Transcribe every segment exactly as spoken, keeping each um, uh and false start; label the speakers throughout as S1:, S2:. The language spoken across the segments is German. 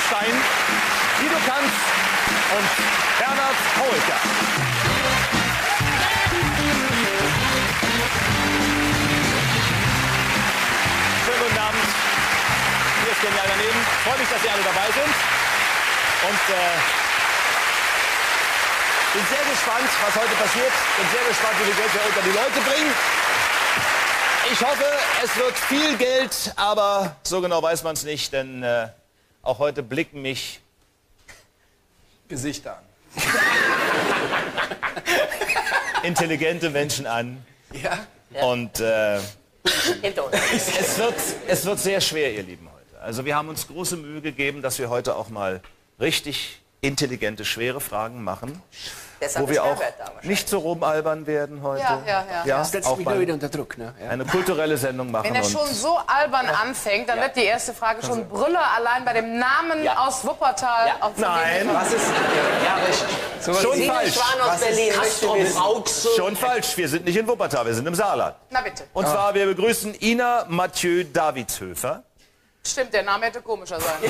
S1: Stein, Guido Kanz und Bernhard Paulka. Schönen guten Abend. Hier ist Genial daneben. Freue mich, dass Sie alle dabei sind. Und äh, bin sehr gespannt, was heute passiert. Bin sehr gespannt, wie viel Geld wir unter die Leute bringen. Ich hoffe, es wird viel Geld, aber so genau weiß man es nicht, denn äh, auch heute blicken mich
S2: Gesichter an.
S1: intelligente Menschen an.
S2: Ja?
S1: Und äh, es, wird, es wird sehr schwer, ihr Lieben, heute. Also wir haben uns große Mühe gegeben, dass wir heute auch mal richtig intelligente, schwere Fragen machen.
S3: Deshalb
S1: wo wir auch
S3: da
S1: nicht so rumalbern werden heute.
S3: Ja, ja, ja.
S1: ja
S2: Das setzt
S1: auch
S2: mich
S1: mal
S2: nur wieder unter Druck. Ne? Ja.
S1: eine kulturelle Sendung machen.
S3: Wenn er
S1: und
S3: schon so albern anfängt, dann wird die erste Frage schon Brüller allein bei dem Namen
S4: Ja.
S3: aus Wuppertal.
S4: Ja.
S3: Auf
S1: Nein,
S4: Was ist... Ja, richtig.
S1: schon
S3: Sine
S1: falsch.
S3: Schwan aus
S4: Was ist
S3: Berlin.
S4: Castrop Rauxel?
S1: Schon falsch. Wir sind nicht in Wuppertal, wir sind im Saarland.
S3: Na bitte.
S1: Und zwar, wir begrüßen Ina Mathieu Davidshöfer.
S3: Stimmt, der Name hätte komischer sein.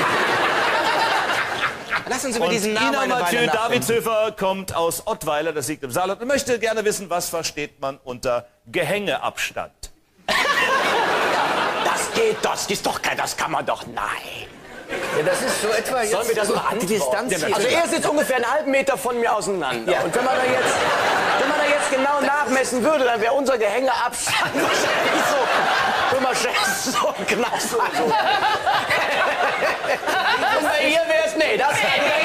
S4: Lass uns über
S1: Und
S4: diesen Namen
S1: Ina
S4: eine Weile
S1: Mathieu
S4: nachdenken.
S1: Davidshöfer kommt aus Ottweiler, das liegt im Saarland, und möchte gerne wissen, was versteht man unter Gehängeabstand?
S4: Das geht, das ist doch kein, das kann man doch, nein.
S2: Ja, das ist so etwa jetzt
S4: Sollen wir das
S2: so
S4: beantworten?
S2: die Distanz hier.
S4: Also er sitzt ungefähr einen halben Meter von mir auseinander.
S2: Ja.
S4: Und wenn man da jetzt, wenn man da jetzt genau nachmessen würde, dann wäre unser Gehängeabstand wahrscheinlich so, wenn man schätzt, so knapp so. so. Und bei ihr wäre es, nee, das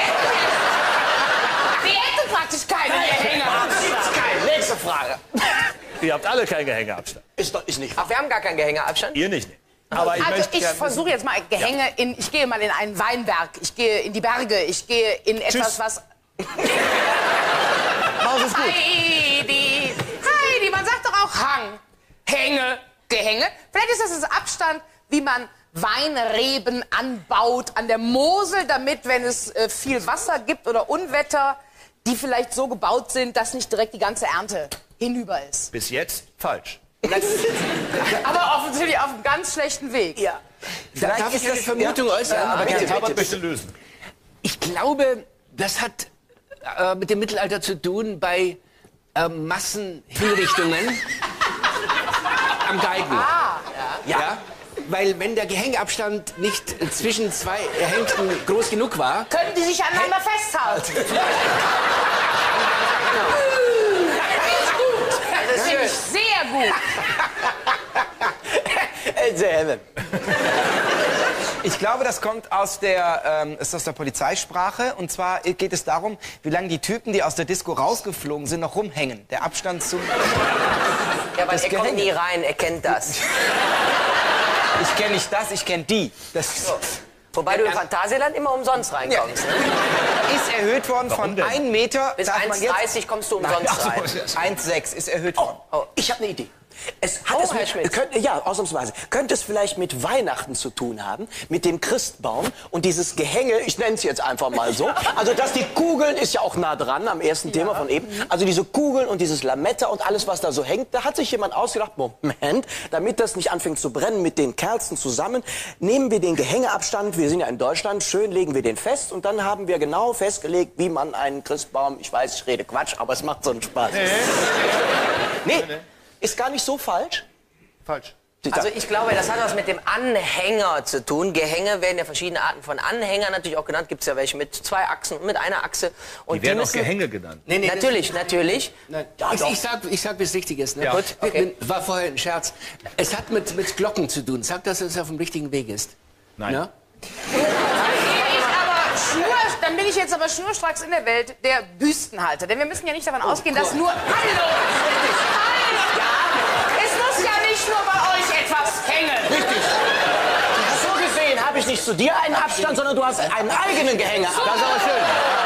S3: Die hätte praktisch keine Gehänge.
S4: gibt's keinen. Nächste Frage.
S1: Ihr habt alle keinen Gehängeabstand.
S4: Ist, doch, ist nicht
S3: Ach, wir haben gar keinen Gehängeabstand?
S1: Ihr nicht. Aber ich
S3: Also
S1: möchte
S3: ich
S1: gerne
S3: versuche jetzt mal Gehänge in, ich gehe mal in einen Weinberg, ich gehe in die Berge, ich gehe in etwas,
S1: Tschüss.
S3: was...
S1: Machen Sie es gut.
S3: Heidi, Heidi, man sagt doch auch Hang, Hänge, Gehänge. Vielleicht ist das das Abstand, wie man Weinreben anbaut an der Mosel, damit, wenn es äh, viel Wasser gibt oder Unwetter, die vielleicht so gebaut sind, dass nicht direkt die ganze Ernte hinüber ist.
S1: Bis jetzt falsch.
S3: Aber offensichtlich auf einem ganz schlechten Weg.
S4: Ja.
S2: Darf
S4: Vielleicht
S2: ich
S4: ist
S2: eine
S4: das
S2: Vermutung
S4: ja,
S2: äußern?
S4: Ja, aber
S1: Bitte,
S4: bitte,
S1: Herbert
S4: bitte,
S1: möchte
S4: bitte.
S1: lösen.
S2: Ich glaube, das hat äh, mit dem Mittelalter zu tun bei äh, Massenhinrichtungen am Galgen.
S3: Ah,
S2: Ja. ja. Weil wenn der Gehängeabstand nicht zwischen zwei Erhängten groß genug war,
S3: können die sich aneinander festhalten? Das finde ich sehr gut.
S5: Ich glaube, das kommt aus der, ähm, ist aus der Polizeisprache. Und zwar geht es darum, wie lange die Typen, die aus der Disco rausgeflogen sind, noch rumhängen. Der Abstand zum...
S3: Ja, weil
S5: Das
S3: er kommt
S5: Gehänge.
S3: nie rein, er kennt das.
S5: Ich kenne nicht das, ich kenne die. Das
S3: Wobei du im Phantasialand immer umsonst reinkommst. Ne?
S5: ist erhöht worden
S1: Warum
S5: von
S1: denn?
S5: einem Meter...
S3: Bis
S5: darf man
S3: eins
S5: jetzt-
S3: dreißig kommst du umsonst
S5: Ach so,
S3: rein.
S5: eins Komma sechs ist erhöht worden.
S4: Oh, ich habe eine Idee. Es hat
S3: Oh,
S4: es
S3: Herr
S4: mit,
S3: Schmidt.
S4: könnte, ja, ausnahmsweise. Könnte es vielleicht mit Weihnachten zu tun haben, mit dem Christbaum und dieses Gehänge, ich nenne es jetzt einfach mal so. Also, dass die Kugeln ist ja auch nah dran am ersten Thema von eben. Also, diese Kugeln und dieses Lametta und alles, was da so hängt, da hat sich jemand ausgedacht, Moment, damit das nicht anfängt zu brennen mit den Kerzen zusammen, nehmen wir den Gehängeabstand, wir sind ja in Deutschland, schön legen wir den fest und dann haben wir genau festgelegt, wie man einen Christbaum, ich weiß, ich rede Quatsch, aber es macht so einen Spaß. Nee, ist gar nicht so falsch.
S1: Falsch.
S3: Also ich glaube, das hat was mit dem Anhänger zu tun. Gehänge werden ja verschiedene Arten von Anhängern natürlich auch genannt. Gibt es ja welche mit zwei Achsen und mit einer Achse. Und
S1: Die werden auch
S3: müssen-
S1: Gehänge genannt.
S2: Nee, nee, das-
S3: Natürlich, natürlich.
S2: Nein,
S4: Ja,
S2: ich,
S4: doch.
S2: ich, sag, ich sag was Richtiges. Ne?
S1: Ja.
S2: Gut,
S3: Okay.
S2: mit- war vorher ein Scherz. Es hat mit, mit Glocken zu tun. Sag, dass es auf dem richtigen Weg ist.
S1: Nein.
S2: Ja?
S3: Bin ich aber schnur, dann bin ich jetzt aber schnurstracks in der Welt der Büstenhalter. Denn wir müssen ja nicht davon ausgehen, dass
S2: Gott.
S3: nur... Hallo! Hallo! Ja, es muss ja nicht nur bei euch etwas hängen.
S4: Richtig. So gesehen habe ich nicht zu dir einen Abstand, sondern du hast einen eigenen Gehängeabstand.
S5: Das ist aber schön.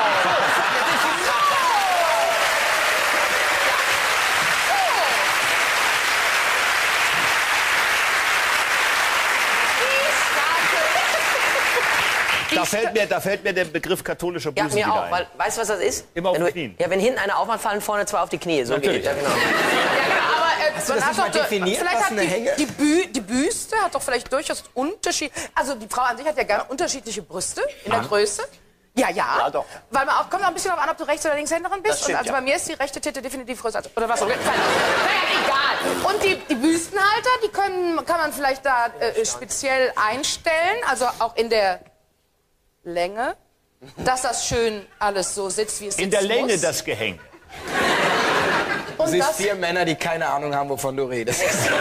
S1: Da fällt, mir, da fällt mir der Begriff katholischer
S3: Ja,
S1: Busen
S3: mir
S1: wieder
S3: auch.
S1: ein.
S3: Weil, weißt du, was das ist?
S1: Immer auf
S3: wenn
S1: den
S3: du,
S1: Knien.
S3: Ja, wenn hinten eine aufmacht, fallen vorne zwei auf die Knie. So
S1: Natürlich.
S3: geht. Ja, genau. Ja, genau. Aber
S5: Hast du das
S3: hat
S5: nicht mal
S3: doch-
S5: definiert,
S3: vielleicht
S5: was
S3: hat
S5: eine
S3: die,
S5: Hänge-
S3: die, Bü die Büste hat doch vielleicht durchaus Unterschied. Also die Frau an sich hat ja gerne unterschiedliche Brüste in der Größe. Ja, ja.
S4: Ja, doch.
S3: Weil man auch, kommt auch ein bisschen darauf an, ob du Rechts- oder Linkshänderin bist.
S4: Das stimmt,
S3: Und also
S4: ja.
S3: bei mir ist die rechte Titte definitiv größer als, oder was auch immer. Naja, egal. Und die, die Büstenhalter, die können, kann man vielleicht da äh, speziell einstellen, also auch in der Länge, dass das schön alles so sitzt, wie es
S1: In der
S3: sitzen
S1: Länge
S3: muss.
S1: das Gehänge.
S5: Du
S3: Und
S5: siehst
S3: das,
S5: vier Männer, die keine Ahnung haben, wovon du redest.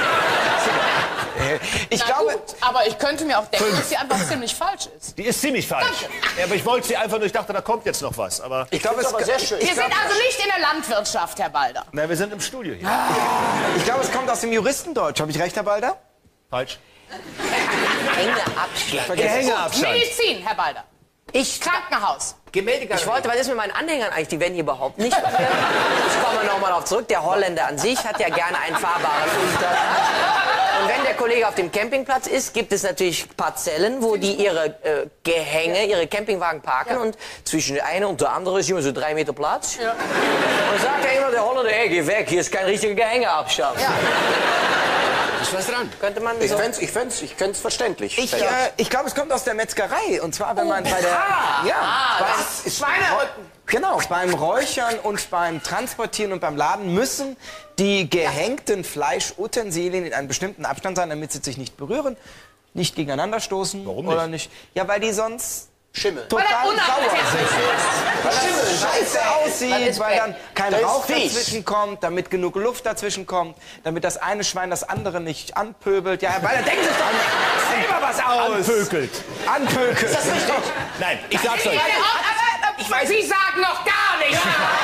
S5: Ich
S3: na
S5: glaube,
S3: gut, aber ich könnte mir auch denken, dass die einfach ziemlich falsch ist.
S1: Die ist ziemlich falsch. Ja, aber ich wollte sie einfach nur, ich dachte, da kommt jetzt noch was. Aber
S5: ich glaube,
S4: Das
S5: es,
S4: ist aber sehr schön.
S3: Wir sind also nicht in der Landwirtschaft, Herr Balder.
S1: na, wir sind im Studio hier.
S5: ich glaube, es kommt aus dem Juristendeutsch. Habe ich recht, Herr Balder?
S1: Falsch.
S6: Hängeabstand.
S1: Gehängeabstand.
S3: Medizin, Herr Balder.
S6: Ich,
S3: Krankenhaus.
S2: Gemäldegalerei.
S6: ich wollte, was ist mit meinen Anhängern eigentlich? Die werden hier überhaupt nicht. Ich komme nochmal darauf zurück. Der Holländer an sich hat ja gerne einen fahrbaren Untergrund. Und wenn der Kollege auf dem Campingplatz ist, gibt es natürlich Parzellen, wo die ihre äh, Gehänge, ihre Campingwagen parken. Und zwischen der eine und der andere ist immer so drei Meter Platz.
S3: Ja.
S6: Und dann sagt ja immer der Holländer, ey, geh weg, hier ist kein richtiger Gehängeabstand.
S3: Ja.
S2: Ist was dran.
S6: Könnte man
S4: Ich
S6: so...
S4: fänd's, ich fänd's, ich fänd's verständlich.
S5: Ich, äh, ich glaube, es kommt aus der Metzgerei. Und zwar, wenn man bei der... Ja, beim,
S3: Schweinerücken.
S5: Genau, beim Räuchern und beim Transportieren und beim Laden müssen die gehängten Fleischutensilien in einem bestimmten Abstand sein, damit sie sich nicht berühren, nicht gegeneinander stoßen.
S1: Warum
S5: Oder
S1: nicht?
S5: nicht? Ja, weil die sonst
S4: Schimmel.
S5: total
S3: Weil er
S5: sauer
S3: unappetitlich
S5: sind. Weil das scheiße aussieht,
S6: ist
S5: weil dann kein
S4: Das ist
S5: Rauch
S4: fies.
S5: dazwischen kommt, damit genug Luft dazwischen kommt, damit das eine Schwein das andere nicht anpöbelt. Ja, weil er denkt sich doch selber was aus.
S1: Anpökelt.
S5: Anpökelt.
S4: Ist das richtig?
S1: Nein, ich sag's euch.
S3: Aber, aber, ich weiß, Sie sagen noch gar nichts.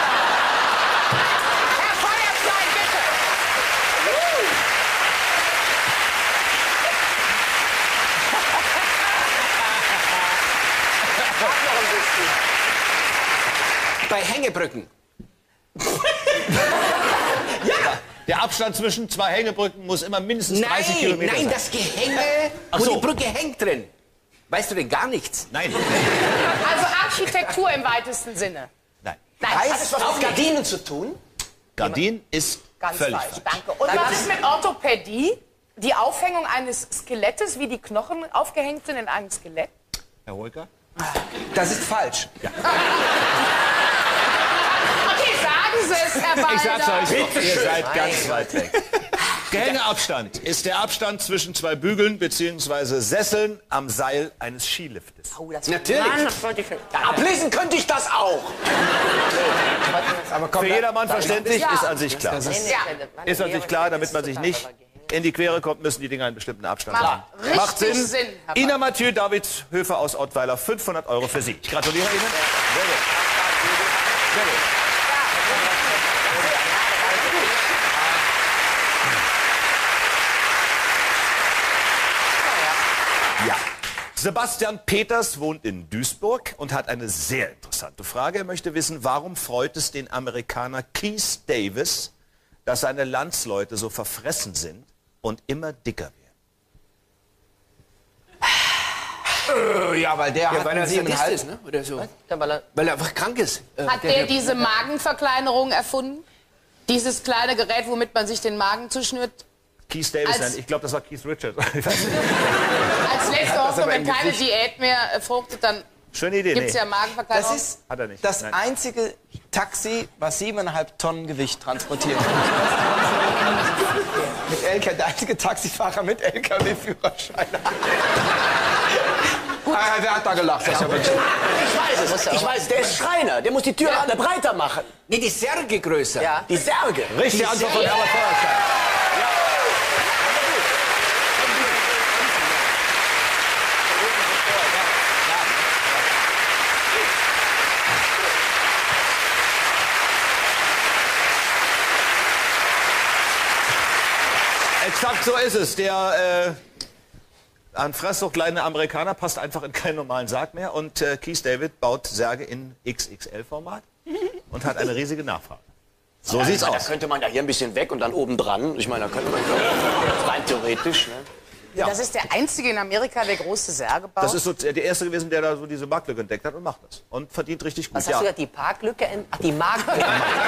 S3: Herr Feuerstein, bitte.
S2: Bei Hängebrücken.
S1: Der Abstand zwischen zwei Hängebrücken muss immer mindestens dreißig
S2: Nein,
S1: Kilometer
S2: nein,
S1: sein.
S2: das Gehänge,
S1: Ach
S2: wo
S1: so.
S2: die Brücke hängt drin. Weißt du denn gar nichts?
S1: Nein.
S3: Also Architektur im weitesten Sinne.
S1: Nein.
S3: Nein,
S4: Hat es was mit Gardinen zu tun?
S1: Gardin ist
S3: ganz
S1: völlig
S3: falsch.
S1: falsch.
S3: Danke. Und was ist mit Orthopädie? Die Aufhängung eines Skelettes, wie die Knochen aufgehängt sind in einem Skelett?
S1: Herr Holker?
S5: Das ist falsch.
S3: Okay, sagen Sie es, Herr Balder.
S1: Ich sag's euch,
S4: Bitte
S1: ihr
S4: schön.
S1: seid ganz weit weg. Gehängeabstand ist der Abstand zwischen zwei Bügeln bzw. Sesseln am Seil eines Skiliftes.
S6: Oh, das
S2: Natürlich.
S6: Mann, das wollte ich schon.
S4: Ablesen könnte ich das auch.
S5: Aber komm,
S1: Für jedermann verständlich,
S3: Ja.
S1: ist an sich klar.
S3: Ja.
S1: Ist an sich klar, damit man sich nicht in die Quere kommt, müssen die Dinger einen bestimmten Abstand
S3: Macht
S1: haben.
S3: richtig
S1: Macht Sinn.
S3: Sinn, Herr
S1: Ina Mathieu, David Höfer aus Ottweiler, fünfhundert Euro für Sie. Ich gratuliere Ihnen. Sehr gut. Sehr gut. Ja. Sebastian Peters wohnt in Duisburg und hat eine sehr interessante Frage. Er möchte wissen, warum freut es den Amerikaner Keith Davis, dass seine Landsleute so verfressen sind und immer dicker werden?
S5: Ja, weil der hat
S2: Weil er
S5: einen
S2: Sadist
S5: siebeneinhalb.
S2: ist, ne? Oder so.
S6: Ja, weil er-
S2: Weil er einfach krank ist. Äh,
S3: Hat der diese Magenverkleinerung erfunden? Dieses kleine Gerät, womit man sich den Magen zuschnürt?
S1: Keith Davis,
S3: Als-
S1: nein, ich glaube, das war Keith Richards. Ich weiß nicht.
S3: Als letzte Hoffnung,
S5: aber
S3: wenn
S5: im
S3: keine
S5: Gesicht.
S3: Diät mehr äh, fruchtet, dann
S1: Schöne Idee,
S3: gibt es
S1: nee.
S3: ja Magenverkleinerung.
S5: Das ist
S1: Hat er nicht.
S5: das
S1: Nein.
S5: einzige Taxi, was siebeneinhalb Tonnen Gewicht transportiert. mit L K W, der einzige Taxifahrer mit L K W-Führerschein. ah, wer hat da gelacht? Das ist ja wirklich...
S4: Ich weiß es, ich weiß, der ist Schreiner. Der muss die Tür alle breiter machen.
S2: Nee, die Särge größer.
S6: Ja.
S4: Die Särge.
S1: Richtige Antwort von Herbert Feuerstein. Exakt so ist es. Der äh, an Fresssucht kleine Amerikaner passt einfach in keinen normalen Sarg mehr. Und äh, Keith David baut Särge in X X L-Format und hat eine riesige Nachfrage. So sieht's
S4: Da
S1: aus.
S4: könnte man ja hier ein bisschen weg und dann oben dran. Ich meine, da könnte man ja rein theoretisch. Ne?
S1: Ja.
S3: Das ist der einzige in Amerika, der große Särge baut.
S1: Das ist so der Erste gewesen, der da so diese Marktlücke entdeckt hat und macht das. Und verdient richtig gut.
S6: Was hast
S1: ja.
S6: du gesagt, die Parklücke? in- Ach, die Marktlücke.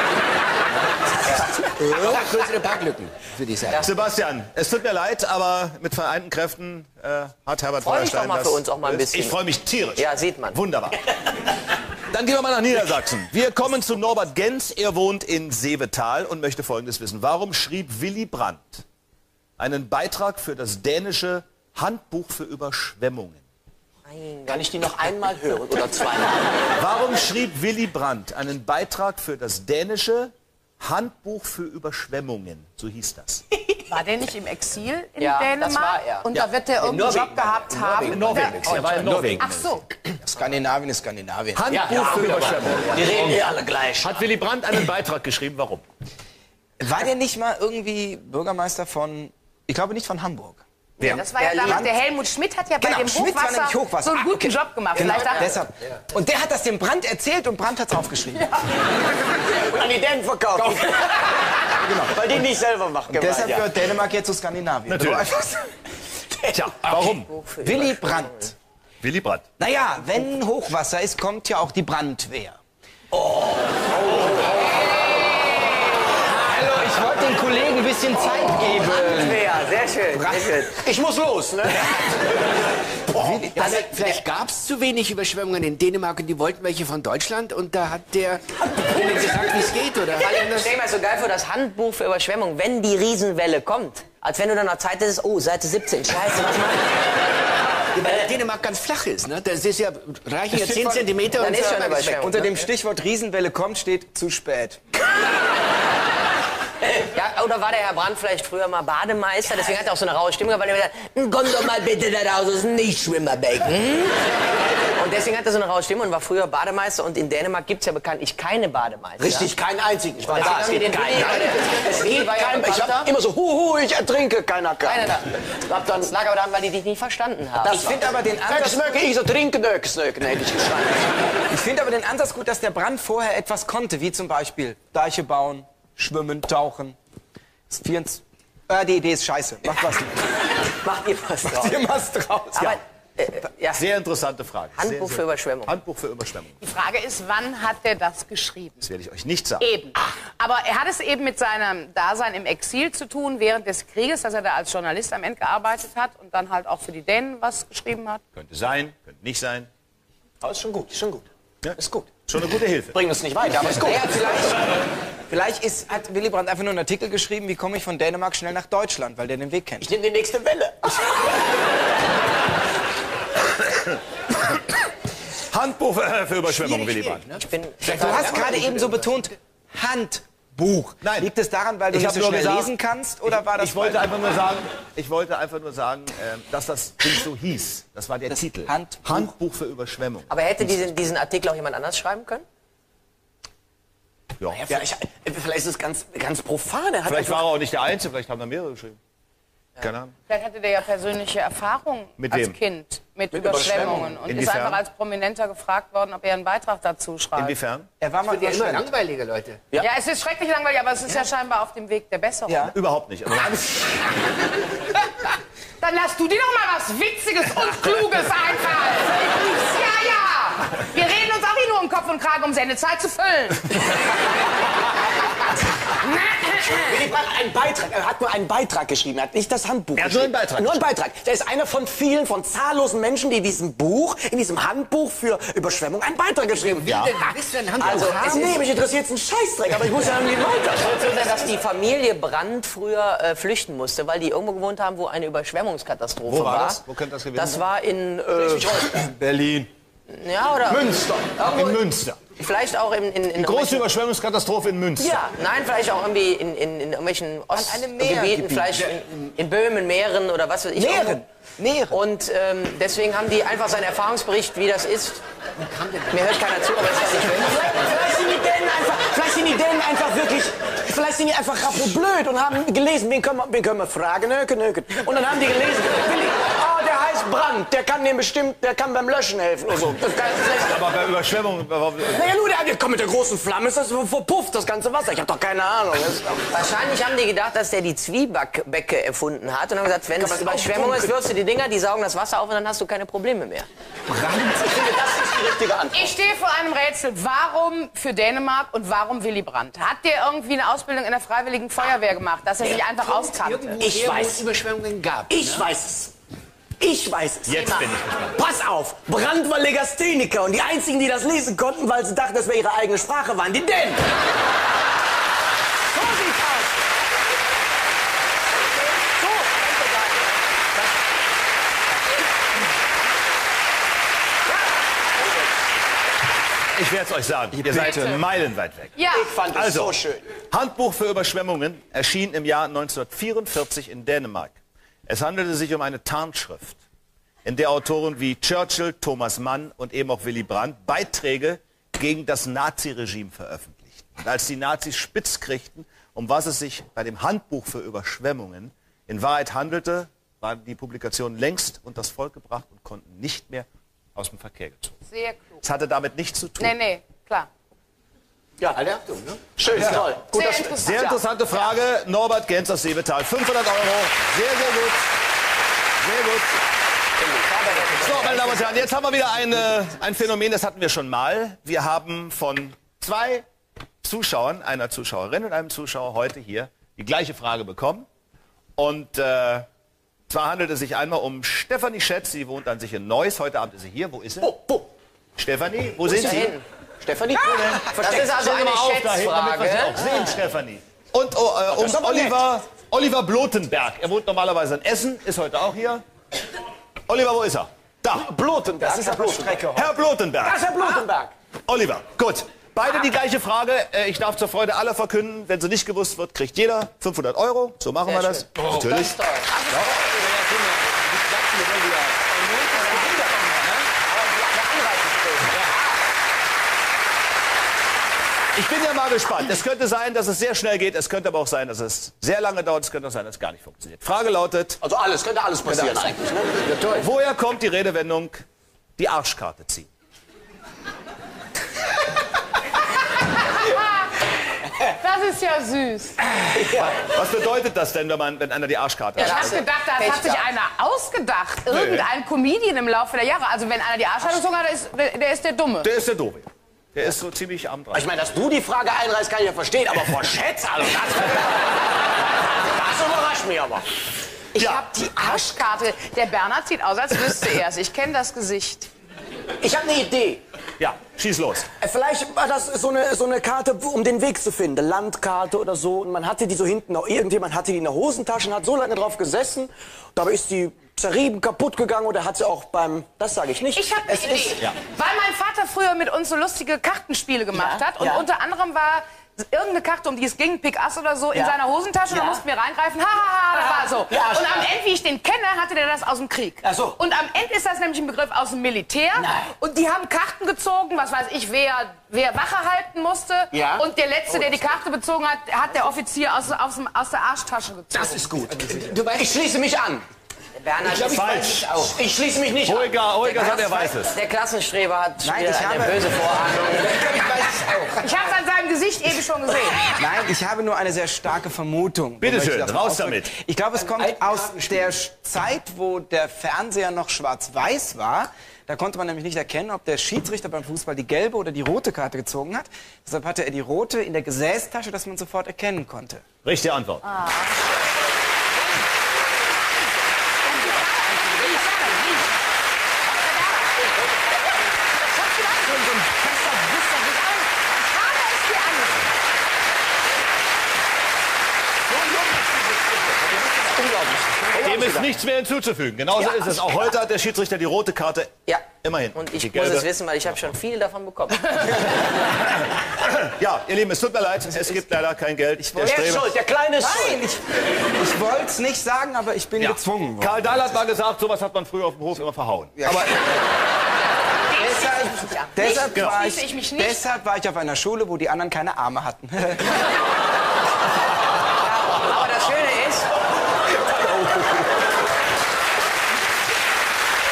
S2: Noch größere Parklücken für die Särge.
S1: Sebastian, es tut mir leid, aber mit vereinten Kräften äh, hat Herbert
S6: Freu dich
S1: Feuerstein
S6: doch mal
S1: das.
S6: für uns auch mal ein bisschen.
S1: Ich freue mich tierisch.
S6: Ja, sieht man.
S1: Wunderbar. Dann gehen wir mal nach Niedersachsen. Wir kommen zu Norbert Gens. Er wohnt in Seevetal und möchte Folgendes wissen. Warum schrieb Willy Brandt einen Beitrag für das dänische Handbuch für Überschwemmungen?
S4: Kann ich die noch einmal hören oder zweimal?
S1: Warum schrieb Willy Brandt einen Beitrag für das dänische Handbuch für Überschwemmungen? So hieß das.
S3: War der nicht im Exil in
S6: Ja,
S3: Dänemark?
S6: das war er.
S3: Und
S1: Ja.
S3: da wird der irgendeinen Job gehabt haben.
S1: In Norwegen. Er war in Norwegen.
S3: Ach so.
S5: Skandinavien ist Skandinavien.
S1: Handbuch für Überschwemmungen.
S4: Die reden hier alle gleich.
S1: Hat Willy Brandt einen Beitrag geschrieben? Warum?
S5: War der nicht mal irgendwie Bürgermeister von, ich glaube nicht von Hamburg?
S1: Wer?
S3: Das war ja
S6: Berlin.
S3: damals, der Helmut Schmidt hat ja bei
S5: Genau,
S3: dem
S5: Schmidt war
S3: Hochwasser,
S5: nämlich Hochwasser.
S3: so einen
S5: Ah,
S3: guten
S5: okay.
S3: Job gemacht.
S5: Genau,
S3: Vielleicht dachte-
S5: deshalb. Und der hat das dem Brandt erzählt und Brandt hat es aufgeschrieben.
S4: Und an die Dänen verkaufen. Genau. Weil die nicht selber machen. gemeint,
S5: Deshalb
S4: ja.
S5: gehört Dänemark jetzt zu Skandinavien.
S1: Natürlich.
S5: So einfach so.
S1: Tja, warum?
S5: Willy Brandt.
S1: Willy Brandt.
S5: Naja, wenn Hochwasser ist, kommt ja auch die Brandwehr. Hallo, ich wollte den Kollegen ein bisschen Zeit geben.
S6: Ja, sehr schön, sehr schön.
S4: Ich muss los, ne?
S2: Also, vielleicht gab es zu wenig Überschwemmungen in Dänemark und die wollten welche von Deutschland und da hat der ihnen gesagt, wie es geht, oder?
S6: Ich stell mir das so geil vor, das Handbuch für Überschwemmung, wenn die Riesenwelle kommt. Als wenn du dann noch Zeit hättest, oh, Seite siebzehn, scheiße, was mach ich?
S2: Weil Dänemark ganz flach ist, ne? Das ist ja, reichen ja
S5: steht
S2: zehn
S5: von-
S2: Zentimeter
S6: Dann
S2: und
S6: ist schon
S2: dann
S6: eine
S2: ist weg.
S6: Überschwemmung.
S5: Unter dem Stichwort Riesenwelle kommt steht zu spät.
S6: Ja, oder war der Herr Brandt vielleicht früher mal Bademeister? Deswegen hat er auch so eine raue Stimme, weil er immer sagt, komm doch mal bitte da raus, das ist ein Nichtschwimmerbecken. Und deswegen hat er so eine raue Stimme und war früher Bademeister. Und in Dänemark gibt es ja bekanntlich keine Bademeister.
S4: Richtig, keinen einzigen. Ich war
S6: Deswegen
S4: da. Es
S6: haben die
S4: gibt
S6: den
S4: keinen.
S6: Willi, weil der- das Willi war ja
S4: Kein, ich
S6: bekannter.
S4: hab immer so, hu, hu, ich ertrinke, keiner kann.
S6: Nein, nein, nein.
S4: Hab dann,
S6: Das lag aber daran, weil die dich nicht verstanden haben.
S5: Ich finde aber den Ansatz,
S4: Nöck, ich so trinke, nöck, nöck, hätte ich geschrieben.
S5: ich find aber den Ansatz gut, dass der Brandt vorher etwas konnte, wie zum Beispiel Deiche bauen, schwimmen, tauchen. Das vierundzwanzig Ah, die Idee ist scheiße. Macht was.
S6: Macht ihr was draus.
S5: Ihr was draus.
S6: Aber, äh, ja,
S1: Sehr interessante Frage.
S6: Handbuch
S1: sehr,
S6: für
S1: sehr,
S6: Überschwemmung.
S1: Handbuch für Überschwemmung.
S3: Die Frage ist, wann hat der das geschrieben?
S1: Das werde ich euch nicht sagen.
S3: Eben. Aber er hat es eben mit seinem Dasein im Exil zu tun, während des Krieges, dass er da als Journalist am Ende gearbeitet hat und dann halt auch für die Dänen was geschrieben hat.
S1: Könnte sein, könnte nicht sein.
S4: Aber ist schon gut, ist schon gut.
S1: Ja.
S4: Ist gut.
S1: Schon eine gute Hilfe.
S4: Bringt uns nicht weiter, aber ist gut.
S5: Ja, vielleicht vielleicht ist, hat Willy Brandt einfach nur einen Artikel geschrieben, wie komme ich von Dänemark schnell nach Deutschland, weil der den Weg kennt.
S4: Ich nehme die nächste Welle.
S1: Handbuch für, für Überschwemmung, Willy Brandt.
S6: ich bin
S5: Du hast gerade eben so betont, Handbuch.
S1: Nein.
S5: Liegt es daran, weil du
S1: Ich
S5: nicht
S1: hab
S5: so
S1: nur
S5: schnell
S1: gesagt-
S5: lesen kannst? Oder war das
S1: Ich wollte
S5: weil-
S1: einfach nur sagen, ich wollte einfach nur sagen, ähm, dass das Ding so hieß. Das war der Titel.
S5: Handbuch.
S1: Handbuch für Überschwemmung.
S6: Aber hätte diesen, diesen Artikel auch jemand anders schreiben können?
S1: Ja.
S4: Ja, ich, vielleicht ist es ganz, ganz profan. Er hat
S1: Vielleicht
S4: einfach-
S1: war er auch nicht der Einzige, vielleicht haben da mehrere geschrieben. Keine Ahnung.
S3: Vielleicht hatte der ja persönliche Erfahrung
S1: Mit
S3: als
S1: wem?
S3: Kind mit,
S4: Mit
S3: Überschwemmungen
S4: Überschwemmungen.
S3: und ist
S1: Inwiefern?
S3: einfach als Prominenter gefragt worden, ob er einen Beitrag dazu schreibt.
S1: Inwiefern?
S5: Er war mal
S2: Ja, immer
S5: überschwemmt.
S2: langweilige Leute.
S3: Ja. es ist schrecklich langweilig, aber es ist ja, scheinbar auf dem Weg der Besserung.
S5: Ja.
S1: Überhaupt nicht. Aber
S3: Dann lass du dir doch mal was Witziges und Kluges einfallen. Ja, ja. Wir reden uns auch hier nur um Kopf und Kragen, um Sendezeit zu füllen.
S4: Willy Brandt einen Beitrag, er hat nur einen Beitrag geschrieben, er hat nicht das Handbuch
S1: Er hat nur einen
S4: geschrieben.
S1: Beitrag
S4: Nur einen Beitrag. Der ist einer von vielen, von zahllosen Menschen, die in diesem Buch, in diesem Handbuch für Überschwemmung einen Beitrag geschrieben haben.
S2: Du bist ein Handbuch
S4: Also,
S2: haben.
S4: nee, mich interessiert ein Scheißdreck, aber ich muss ja irgendwie weiter.
S6: So sehr, dass die Familie Brandt früher äh, flüchten musste, weil die irgendwo gewohnt haben, wo eine Überschwemmungskatastrophe
S1: Wo war
S6: war.
S1: das? Wo könnte das gewesen
S6: Das
S1: sein?
S6: war in äh,
S1: Berlin.
S6: ja oder
S1: Münster. In Münster.
S6: vielleicht auch in, in, in
S1: Große
S6: irgendwelchen-
S1: Überschwemmungskatastrophe in Münster.
S6: ja, nein, vielleicht auch irgendwie in, in, in irgendwelchen Ostgebieten,
S5: Meergebiet.
S6: vielleicht in, in Böhmen, Meeren oder was weiß ich.
S5: Meeren.
S6: irgendwo.
S5: Meeren.
S6: Und ähm, deswegen haben die einfach seinen Erfahrungsbericht, wie das ist. Mir hört keiner zu, aber das ist ja nicht schlimm.
S4: Vielleicht sind die Dänen einfach, vielleicht sind die Dänen einfach wirklich, vielleicht sind die einfach blöd und haben gelesen, wen können wir, wen können wir fragen, Nöke, Nöke. Und dann haben die gelesen, Willy, oh, der heißt Brand, der kann dem bestimmt, der kann beim Löschen helfen oder so. Das kann, das
S1: Aber bei Überschwemmungen...
S4: naja, nur der, der kommt mit der großen Flamme, ist das verpufft, das ganze Wasser. Ich habe doch keine Ahnung.
S6: Wahrscheinlich haben die gedacht, dass der die Zwiebackbäcke erfunden hat und haben gesagt, wenn es Überschwemmung ist, wirfst du die Dinger, die saugen das Wasser auf und dann hast du keine Probleme mehr.
S4: Ich finde, das ist die richtige Antwort.
S3: Ich stehe vor einem Rätsel. Warum für Dänemark und warum Willy Brandt? Hat der irgendwie eine Ausbildung in der Freiwilligen Feuerwehr gemacht, dass er sich einfach auskannte?
S4: Ich
S2: Her, wo
S4: weiß.
S2: es Überschwemmungen gab.
S4: Ich
S2: ne?
S4: weiß es. Ich weiß es.
S1: Jetzt bin ich gespannt.
S4: Pass auf, Brandt war Legastheniker und die einzigen, die das lesen konnten, weil sie dachten, das wäre ihre eigene Sprache, waren die Dänen. So sieht's aus. So.
S1: Ich werde es euch sagen. Ihr seid meilenweit weg.
S3: Ja.
S4: Ich fand es
S1: Also,
S4: so schön.
S1: Handbuch für Überschwemmungen erschien im Jahr neunzehnhundertvierundvierzig in Dänemark. Es handelte sich um eine Tarnschrift, in der Autoren wie Churchill, Thomas Mann und eben auch Willy Brandt Beiträge gegen das Naziregime veröffentlichten. Und als die Nazis spitz kriegten, um was es sich bei dem Handbuch für Überschwemmungen in Wahrheit handelte, waren die Publikationen längst unters Volk gebracht und konnten nicht mehr aus dem Verkehr gezogen.
S3: Sehr klug.
S1: Es hatte damit nichts zu tun.
S3: Nee, nee, klar.
S4: Ja, alle Achtung, ne? Schön, toll. Gut,
S3: Sehr
S4: dass-
S3: interessant.
S1: Sehr interessante Frage. Norbert Genz aus Seevetal. fünfhundert Euro. Sehr, sehr gut. Sehr gut. So, meine Damen und Herren, jetzt haben wir wieder eine, ein Phänomen, das hatten wir schon mal. Wir haben von zwei Zuschauern, einer Zuschauerin und einem Zuschauer heute hier die gleiche Frage bekommen. Und äh, zwar handelt es sich einmal um Stefanie Schätz. Sie wohnt an sich in Neuss. Heute Abend ist sie hier. Wo ist sie?
S4: Wo, wo?
S1: Stefanie, wo sind Sie?
S4: Stefanie?
S6: Das ist also
S1: Stell
S6: eine
S1: mal auf da hinten, damit wir Sie auch
S6: Schätzfrage.
S1: sehen, Stefanie. Und oh, äh, um
S4: ist aber
S1: Oliver, Oliver Blotenberg. Er wohnt normalerweise in Essen, ist heute auch hier. Oliver, wo ist er? Da.
S4: Blotenberg.
S5: Das ist aber Strecke.
S1: Herr Blotenberg.
S4: Das ist Herr Blotenberg.
S1: Oliver, gut. Beide die gleiche Frage. Äh, Ich darf zur Freude aller verkünden, wenn sie nicht gewusst wird, kriegt jeder fünfhundert Euro. So machen wir das. Natürlich. Ich bin ja mal gespannt. Es könnte sein, dass es sehr schnell geht. Es könnte aber auch sein, dass es sehr lange dauert. Es könnte auch sein, dass es gar nicht funktioniert. Frage lautet,
S4: Also alles, könnte alles passieren eigentlich, ne?
S1: woher kommt die Redewendung, die Arschkarte ziehen?
S3: Das ist ja süß.
S1: Was bedeutet das denn, wenn, man, wenn einer die Arschkarte
S3: Ich
S1: hat?
S3: habe gedacht, das hat sich einer ausgedacht. Irgendein Comedian im Laufe der Jahre. Also wenn einer die Arschkarte gezogen hat, der ist, der, der ist der Dumme.
S1: Der ist der Doofe. Der ist so ziemlich am dran.
S4: Ich meine, dass du die Frage einreißt, kann ich ja verstehen, aber vor Schätz, also das, das überrascht mich aber.
S3: Ich
S1: Ja.
S3: hab die Arschkarte. Der Bernhard sieht aus, als wüsste er es. Ich kenne das Gesicht.
S4: Ich habe eine Idee.
S1: Ja, schieß los.
S4: Äh, Vielleicht war das so eine, so eine Karte, um den Weg zu finden, eine Landkarte oder so. Und man hatte die so hinten, irgendjemand hatte die in der Hosentasche und hat so lange drauf gesessen. Dabei ist die zerrieben, kaputt gegangen oder hat sie auch beim, das sage ich nicht.
S3: Ich habe eine
S4: Es
S3: Idee.
S4: ist-
S1: Ja.
S3: Weil mein Vater früher mit uns so lustige Kartenspiele gemacht
S4: Ja,
S3: hat. Und
S4: ja.
S3: unter anderem war irgendeine Karte, um die es ging, Pick Ass oder so, in
S4: Ja.
S3: seiner Hosentasche. Und
S4: Ja.
S3: da mussten wir reingreifen. Ha, ha, ha, das war so.
S4: Ja,
S3: und
S4: stimmt.
S3: am Ende, wie ich den kenne, hatte der das aus dem Krieg.
S4: Ach so.
S3: Und am Ende ist das nämlich ein Begriff aus dem Militär.
S4: Nein.
S3: Und die haben Karten gezogen, was weiß ich, wer, wer Wache halten musste.
S4: Ja.
S3: Und der Letzte, der die Karte bezogen hat, hat der Offizier aus, aus, dem, aus der Arschtasche gezogen.
S4: Das ist gut. Du weißt, ich schließe mich an.
S6: Bernhard ist
S1: Falsch.
S4: Ich schließe mich nicht an.
S1: Holger, Holger sagt, er weiß es.
S6: Der Klassenstreber hat
S5: Nein,
S6: wieder
S5: ich
S6: eine
S5: habe-
S6: böse Vorahnung.
S5: Ich weiß es auch.
S3: Ich habe es an seinem Gesicht eben schon gesehen.
S5: Nein, ich habe nur eine sehr starke Vermutung.
S1: Bitte
S5: Womit ich
S1: schön,
S5: davon
S1: raus
S5: ausdrücke.
S1: damit.
S5: Ich glaube, es kommt aus der Sch- Zeit, wo der Fernseher noch schwarz-weiß war. Da konnte man nämlich nicht erkennen, ob der Schiedsrichter beim Fußball die gelbe oder die rote Karte gezogen hat. Deshalb hatte er die rote in der Gesäßtasche, dass man sofort erkennen konnte.
S1: Richtige Antwort. Dem ist nichts mehr hinzuzufügen. Genauso ist es. Auch heute hat der Schiedsrichter die rote Karte.
S6: Ja.
S1: Immerhin.
S6: Und ich
S1: Die
S6: muss
S1: gelbe.
S6: es wissen, weil ich habe schon viel davon bekommen.
S1: Ja, ihr Lieben, es tut mir leid. Es gibt leider kein Geld. Der
S4: Wer ist
S1: Streber-
S4: schuld? Der Kleine ist schuld.
S5: Nein, ich, ich wollte es nicht sagen, aber ich bin
S1: Ja.
S5: gezwungen worden.
S1: Karl Dahl hat mal gesagt, sowas hat man früher auf dem Hof immer verhauen.
S5: Aber
S3: Deshalb,
S5: deshalb,
S3: Nicht,
S5: war
S3: schließe
S5: ich,
S3: ich mich nicht.
S5: deshalb war ich auf einer Schule, wo die anderen keine Arme hatten.
S6: Aber das Schöne ist,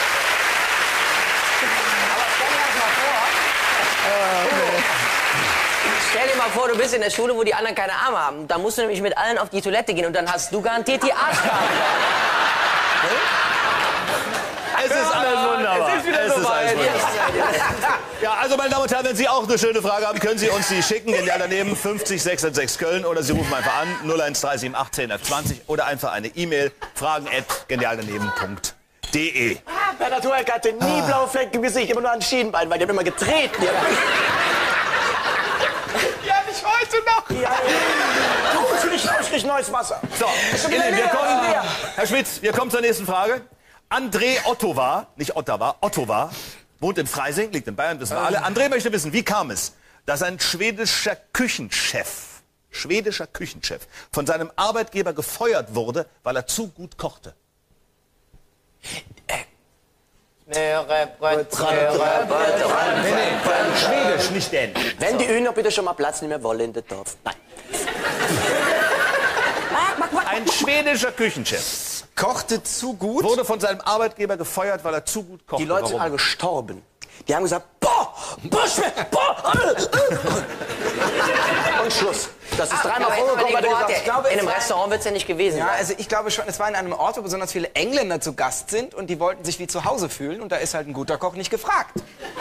S6: mal vor, du bist in der Schule, wo die anderen keine Arme haben. Da musst du nämlich mit allen auf die Toilette gehen und dann hast du garantiert die Arschkarte.
S1: Es ist alles wunderbar.
S6: Es ist wieder
S1: Es ist
S6: soweit.
S1: alles wunderbar. Ja, also meine Damen und Herren, wenn Sie auch eine schöne Frage haben, können Sie uns die schicken. Genial daneben fünfzig sechshundertsechs Köln oder Sie rufen einfach an null eins drei sieben achtzehn elf zwanzig oder einfach eine E-Mail fragen at genialdaneben punkt de.
S4: Per Naturelke hatte nie blaue Flecken im Gesicht, immer nur an Schienbein, weil die haben immer getreten. Ja,
S3: nicht heute noch.
S4: ja. Du frisch, frisch neues Wasser.
S1: So, ihr Lieben, wir kommen, Herr Schmitz, wir kommen zur nächsten Frage. André Ottawa, nicht Ottawa, Ottawa, wohnt in Freising, liegt in Bayern, wissen wir alle. André möchte wissen, wie kam es, dass ein schwedischer Küchenchef, schwedischer Küchenchef, von seinem Arbeitgeber gefeuert wurde, weil er zu gut kochte? Schwedisch, nicht Dänisch.
S4: Wenn die Hühner bitte schon mal Platz nehmen wollen in der Dorf. Nein.
S1: Ein schwedischer Küchenchef
S5: Kochte zu gut.
S1: wurde von seinem Arbeitgeber gefeuert, weil er zu gut kochte.
S4: Die Leute sind
S1: Warum?
S4: alle gestorben. Die haben gesagt, boah, boah, schmeckt, boah, äh, äh. Und Schluss. Das ist dreimal
S6: Aber jetzt
S4: vorgekommen,
S6: überleg,
S4: weil
S6: wo
S4: der
S6: hat
S4: gesagt,
S6: der-
S4: ich glaube,
S6: in
S4: es
S6: einem
S4: war-
S6: Restaurant wird es ja nicht gewesen
S5: Ja,
S6: sein.
S5: also ich glaube schon, es war in einem Ort, wo besonders viele Engländer zu Gast sind und die wollten sich wie zu Hause fühlen und da ist halt ein guter Koch nicht gefragt.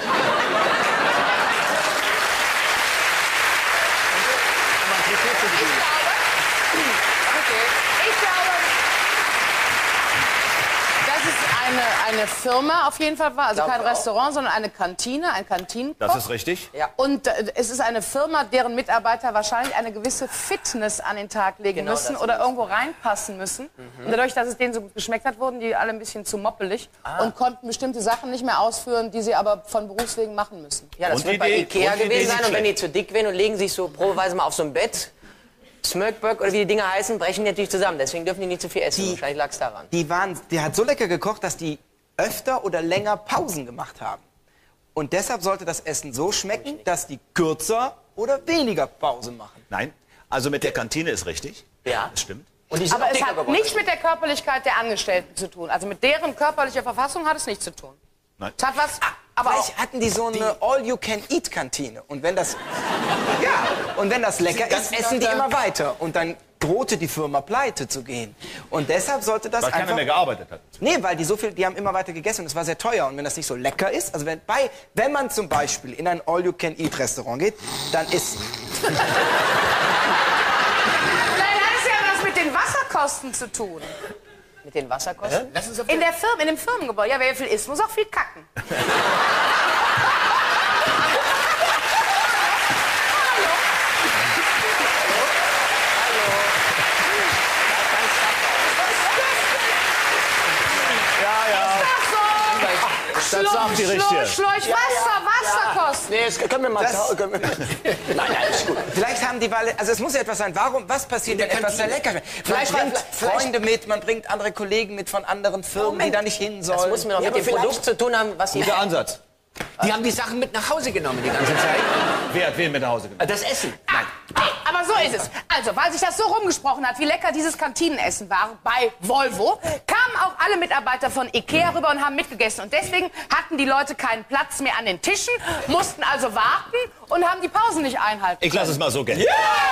S3: Ich glaube, okay, ich glaube, dass es eine, eine Firma auf jeden Fall war, also kein Restaurant, sondern eine Kantine, ein Kantinenkoch.
S1: Das ist richtig.
S6: Ja.
S3: Und äh, es ist eine Firma, deren Mitarbeiter wahrscheinlich eine gewisse Fitness an den Tag legen
S6: Genau
S3: müssen
S6: das
S3: oder
S6: ist es.
S3: irgendwo reinpassen müssen.
S6: Mhm.
S3: Und dadurch, dass es denen so gut geschmeckt hat, wurden die alle ein bisschen zu moppelig
S6: Ah.
S3: und konnten bestimmte Sachen nicht mehr ausführen, die sie aber von Berufswegen machen müssen.
S6: Ja, das
S1: Und
S6: wird
S1: die
S6: bei
S1: Idee-
S6: Ikea
S1: und die Idee
S6: gewesen
S1: nicht
S6: sein und wenn die
S1: schlecht.
S6: zu dick werden und legen sich so probeweise mal auf so ein Bett, Smörkböck oder wie die Dinger heißen, brechen die natürlich zusammen. Deswegen dürfen die nicht zu viel essen.
S5: Die-
S6: Wahrscheinlich lag es daran.
S5: Die, waren, die hat so lecker gekocht, dass die öfter oder länger Pausen gemacht haben. Und deshalb sollte das Essen so schmecken, dass die kürzer oder weniger Pause machen.
S1: Nein, also mit der Kantine ist richtig.
S6: Ja.
S1: Das stimmt.
S6: Und die sind
S3: Aber
S6: auch
S3: es
S6: dicker
S3: hat
S6: geworden.
S3: nichts mit der Körperlichkeit der Angestellten zu tun. Also mit deren körperlicher Verfassung hat es nichts zu tun.
S1: Nein.
S3: Es hat was, aber auch,
S5: Vielleicht hatten die so eine All-You-Can-Eat-Kantine. Und wenn das, ja, und wenn das lecker ist, essen die immer weiter. Und dann drohte die Firma pleite zu gehen. Und deshalb sollte das
S1: Weil keiner
S5: einfach...
S1: mehr gearbeitet hat.
S5: Nee, weil die so viel, die haben immer weiter gegessen und es war sehr teuer. Und wenn das nicht so lecker ist, also wenn, bei, wenn man zum Beispiel in ein All-You-Can-Eat-Restaurant geht, dann ist...
S3: Nein, hat es ja was mit den Wasserkosten zu tun.
S6: Mit den Wasserkosten?
S3: In der Firma, in dem Firmengebäude. Ja, wer viel isst, muss auch viel kacken.
S1: Ja, ja.
S3: Ach so.
S1: Das sagt die Richtige.
S3: Schläuch, Schläuch, Wasser, Wasserkosten.
S4: Nee, das können wir mal...
S5: Das-
S4: können wir, nein, nein, ist gut.
S5: Vielleicht haben die, weil, also es muss ja etwas sein, warum, was passiert, wenn etwas sehr lecker schmeckt? Man
S4: Vielleicht-
S5: bringt
S4: vielleicht-
S5: Freunde mit, man bringt andere Kollegen mit von anderen Firmen, die da nicht hin sollen.
S6: Das muss mir doch
S4: Ja,
S6: mit dem
S4: aber vielleicht-
S6: Produkt zu tun haben, was sie...
S1: Guter Ansatz.
S2: Die haben die Sachen mit nach Hause genommen die ganze Zeit.
S1: Wer hat wen mit nach Hause genommen?
S2: Das Essen.
S3: Ah, nee, aber so ist es. Also, weil sich das so rumgesprochen hat, wie lecker dieses Kantinenessen war bei Volvo, kamen auch alle Mitarbeiter von Ikea rüber und haben mitgegessen. Und deswegen hatten die Leute keinen Platz mehr an den Tischen, mussten also warten und haben die Pausen nicht einhalten
S1: Ich lasse es mal so gelten.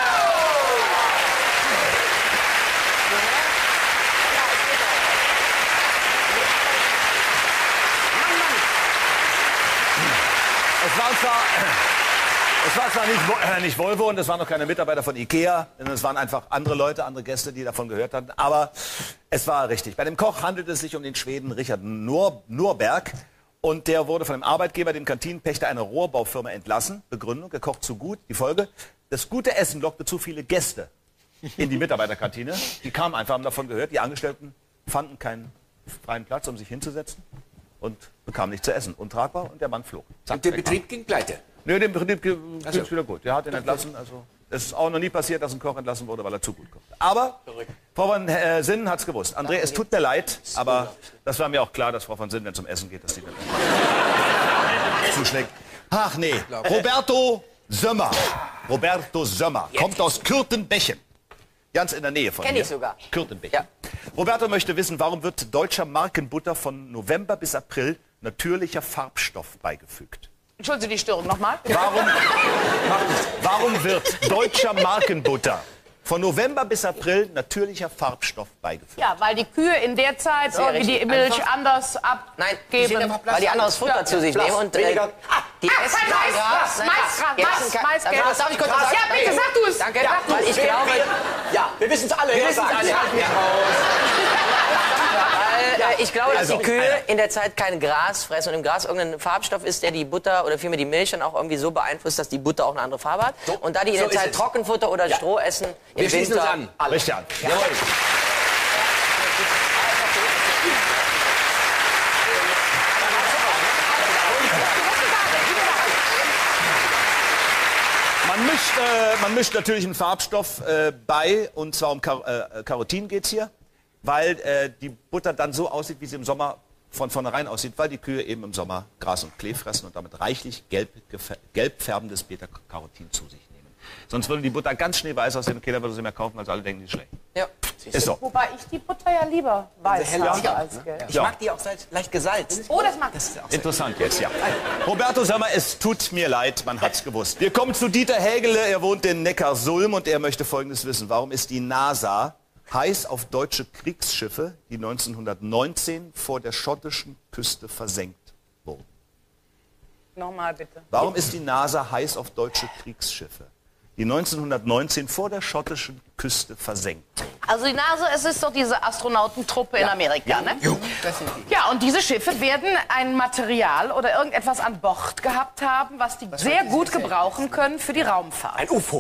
S1: Es war zwar, es war zwar nicht, Vo- äh, nicht Volvo und es waren noch keine Mitarbeiter von Ikea, sondern es waren einfach andere Leute, andere Gäste, die davon gehört hatten. Aber es war richtig. Bei dem Koch handelt es sich um den Schweden Richard Nor Norberg. Und der wurde von dem Arbeitgeber, dem Kantinenpächter einer Rohrbaufirma entlassen. Begründung, er kocht zu gut. Die Folge, das gute Essen lockte zu viele Gäste in die Mitarbeiterkantine. Die kamen einfach, haben davon gehört. Die Angestellten fanden keinen freien Platz, um sich hinzusetzen. Und bekamen nichts zu essen. Untragbar. Und der Mann flog. Zack,
S2: Und der
S1: weg war
S2: Betrieb ging pleite.
S1: Nö, dem Betrieb ging es wieder gut. Der hat ihn entlassen. Also, es ist auch noch nie passiert, dass ein Koch entlassen wurde, weil er zu gut kocht. Aber Frau von äh, Sinnen hat es gewusst. André, es tut mir leid, aber das war mir auch klar, dass Frau von Sinnen, wenn es zum Essen geht, dass die dann zuschlägt. Ach nee, Roberto Sömmer. Roberto Sömmer kommt aus Kürtenbechen. Ganz in der Nähe von
S6: Kenn
S1: hier.
S6: ich sogar.
S1: Kürtenbechen.
S6: Ja.
S1: Roberto möchte wissen, warum wird deutscher Markenbutter von November bis April natürlicher Farbstoff beigefügt?
S3: Entschuldigen Sie die Störung nochmal.
S1: Warum, warum wird deutscher Markenbutter von November bis April natürlicher Farbstoff beigefügt?
S3: Ja, weil die Kühe in der Zeit irgendwie die Milch anders
S6: Nein, die sind
S3: abgeben.
S6: einfach weil die anderes Futter
S3: Ja.
S6: zu sich nehmen und äh,
S4: Weniger.
S6: die
S3: Ah,
S6: essen
S3: kein
S6: kein
S3: Mais,
S6: Gras. Nein,
S3: Mais,
S6: die
S3: Mais,
S6: essen kein-
S3: Mais,
S6: Darf
S3: Gelb.
S6: darf ich kurz was sagen?
S3: Ja, bitte, sag du es.
S6: Danke,
S3: Ja,
S6: weil ich glaube,
S4: Ja, wir wissen es alle. Wir
S5: wissen alle.
S6: weil, äh, ich glaube, dass
S1: Also,
S6: die Kühe in der Zeit kein Gras fressen und im Gras irgendein Farbstoff ist, der die Butter oder vielmehr die Milch dann auch irgendwie so beeinflusst, dass die Butter auch eine andere Farbe hat. Und da die in
S5: so
S6: der
S5: ist
S6: Zeit
S5: es.
S6: Trockenfutter oder Stroh essen, im
S5: Wir schließen uns
S6: Winter...
S5: an.
S1: Richtig an. Jawohl. Man mischt, äh, man mischt natürlich einen Farbstoff äh, bei, und zwar um Kar äh, Carotin geht es hier, weil äh, die Butter dann so aussieht, wie sie im Sommer von vornherein aussieht, weil die Kühe eben im Sommer Gras und Klee fressen und damit reichlich gelb, gelb färbendes Beta-Carotin zu sich nehmen. Sonst würde die Butter ganz schnell weiß aussehen und keiner würde sie mehr kaufen, weil alle denken, die ist schlecht.
S6: Ja.
S1: Ist so.
S3: Wobei ich die Butter ja lieber weiß habe als gelb.
S5: Ich mag die auch seit- leicht gesalzt.
S3: Oh, das mag ich.
S1: Interessant jetzt, ja. Roberto, sag mal, es tut mir leid, man hat's gewusst. Wir kommen zu Dieter Hägele, er wohnt in Neckarsulm und er möchte Folgendes wissen. Warum ist die NASA heiß auf deutsche Kriegsschiffe, die neunzehnhundertneunzehn vor der schottischen Küste versenkt wurden?
S3: Nochmal bitte.
S1: Warum ist die NASA heiß auf deutsche Kriegsschiffe, die neunzehnhundertneunzehn vor der schottischen Küste versenkt wurden?
S3: Also die NASA, es ist doch diese Astronautentruppe in Amerika, ne?
S5: Das sind die.
S3: Ja, und diese Schiffe werden ein Material oder irgendetwas an Bord gehabt haben, was die sehr gut gebrauchen können für die Raumfahrt.
S4: Ein U F O.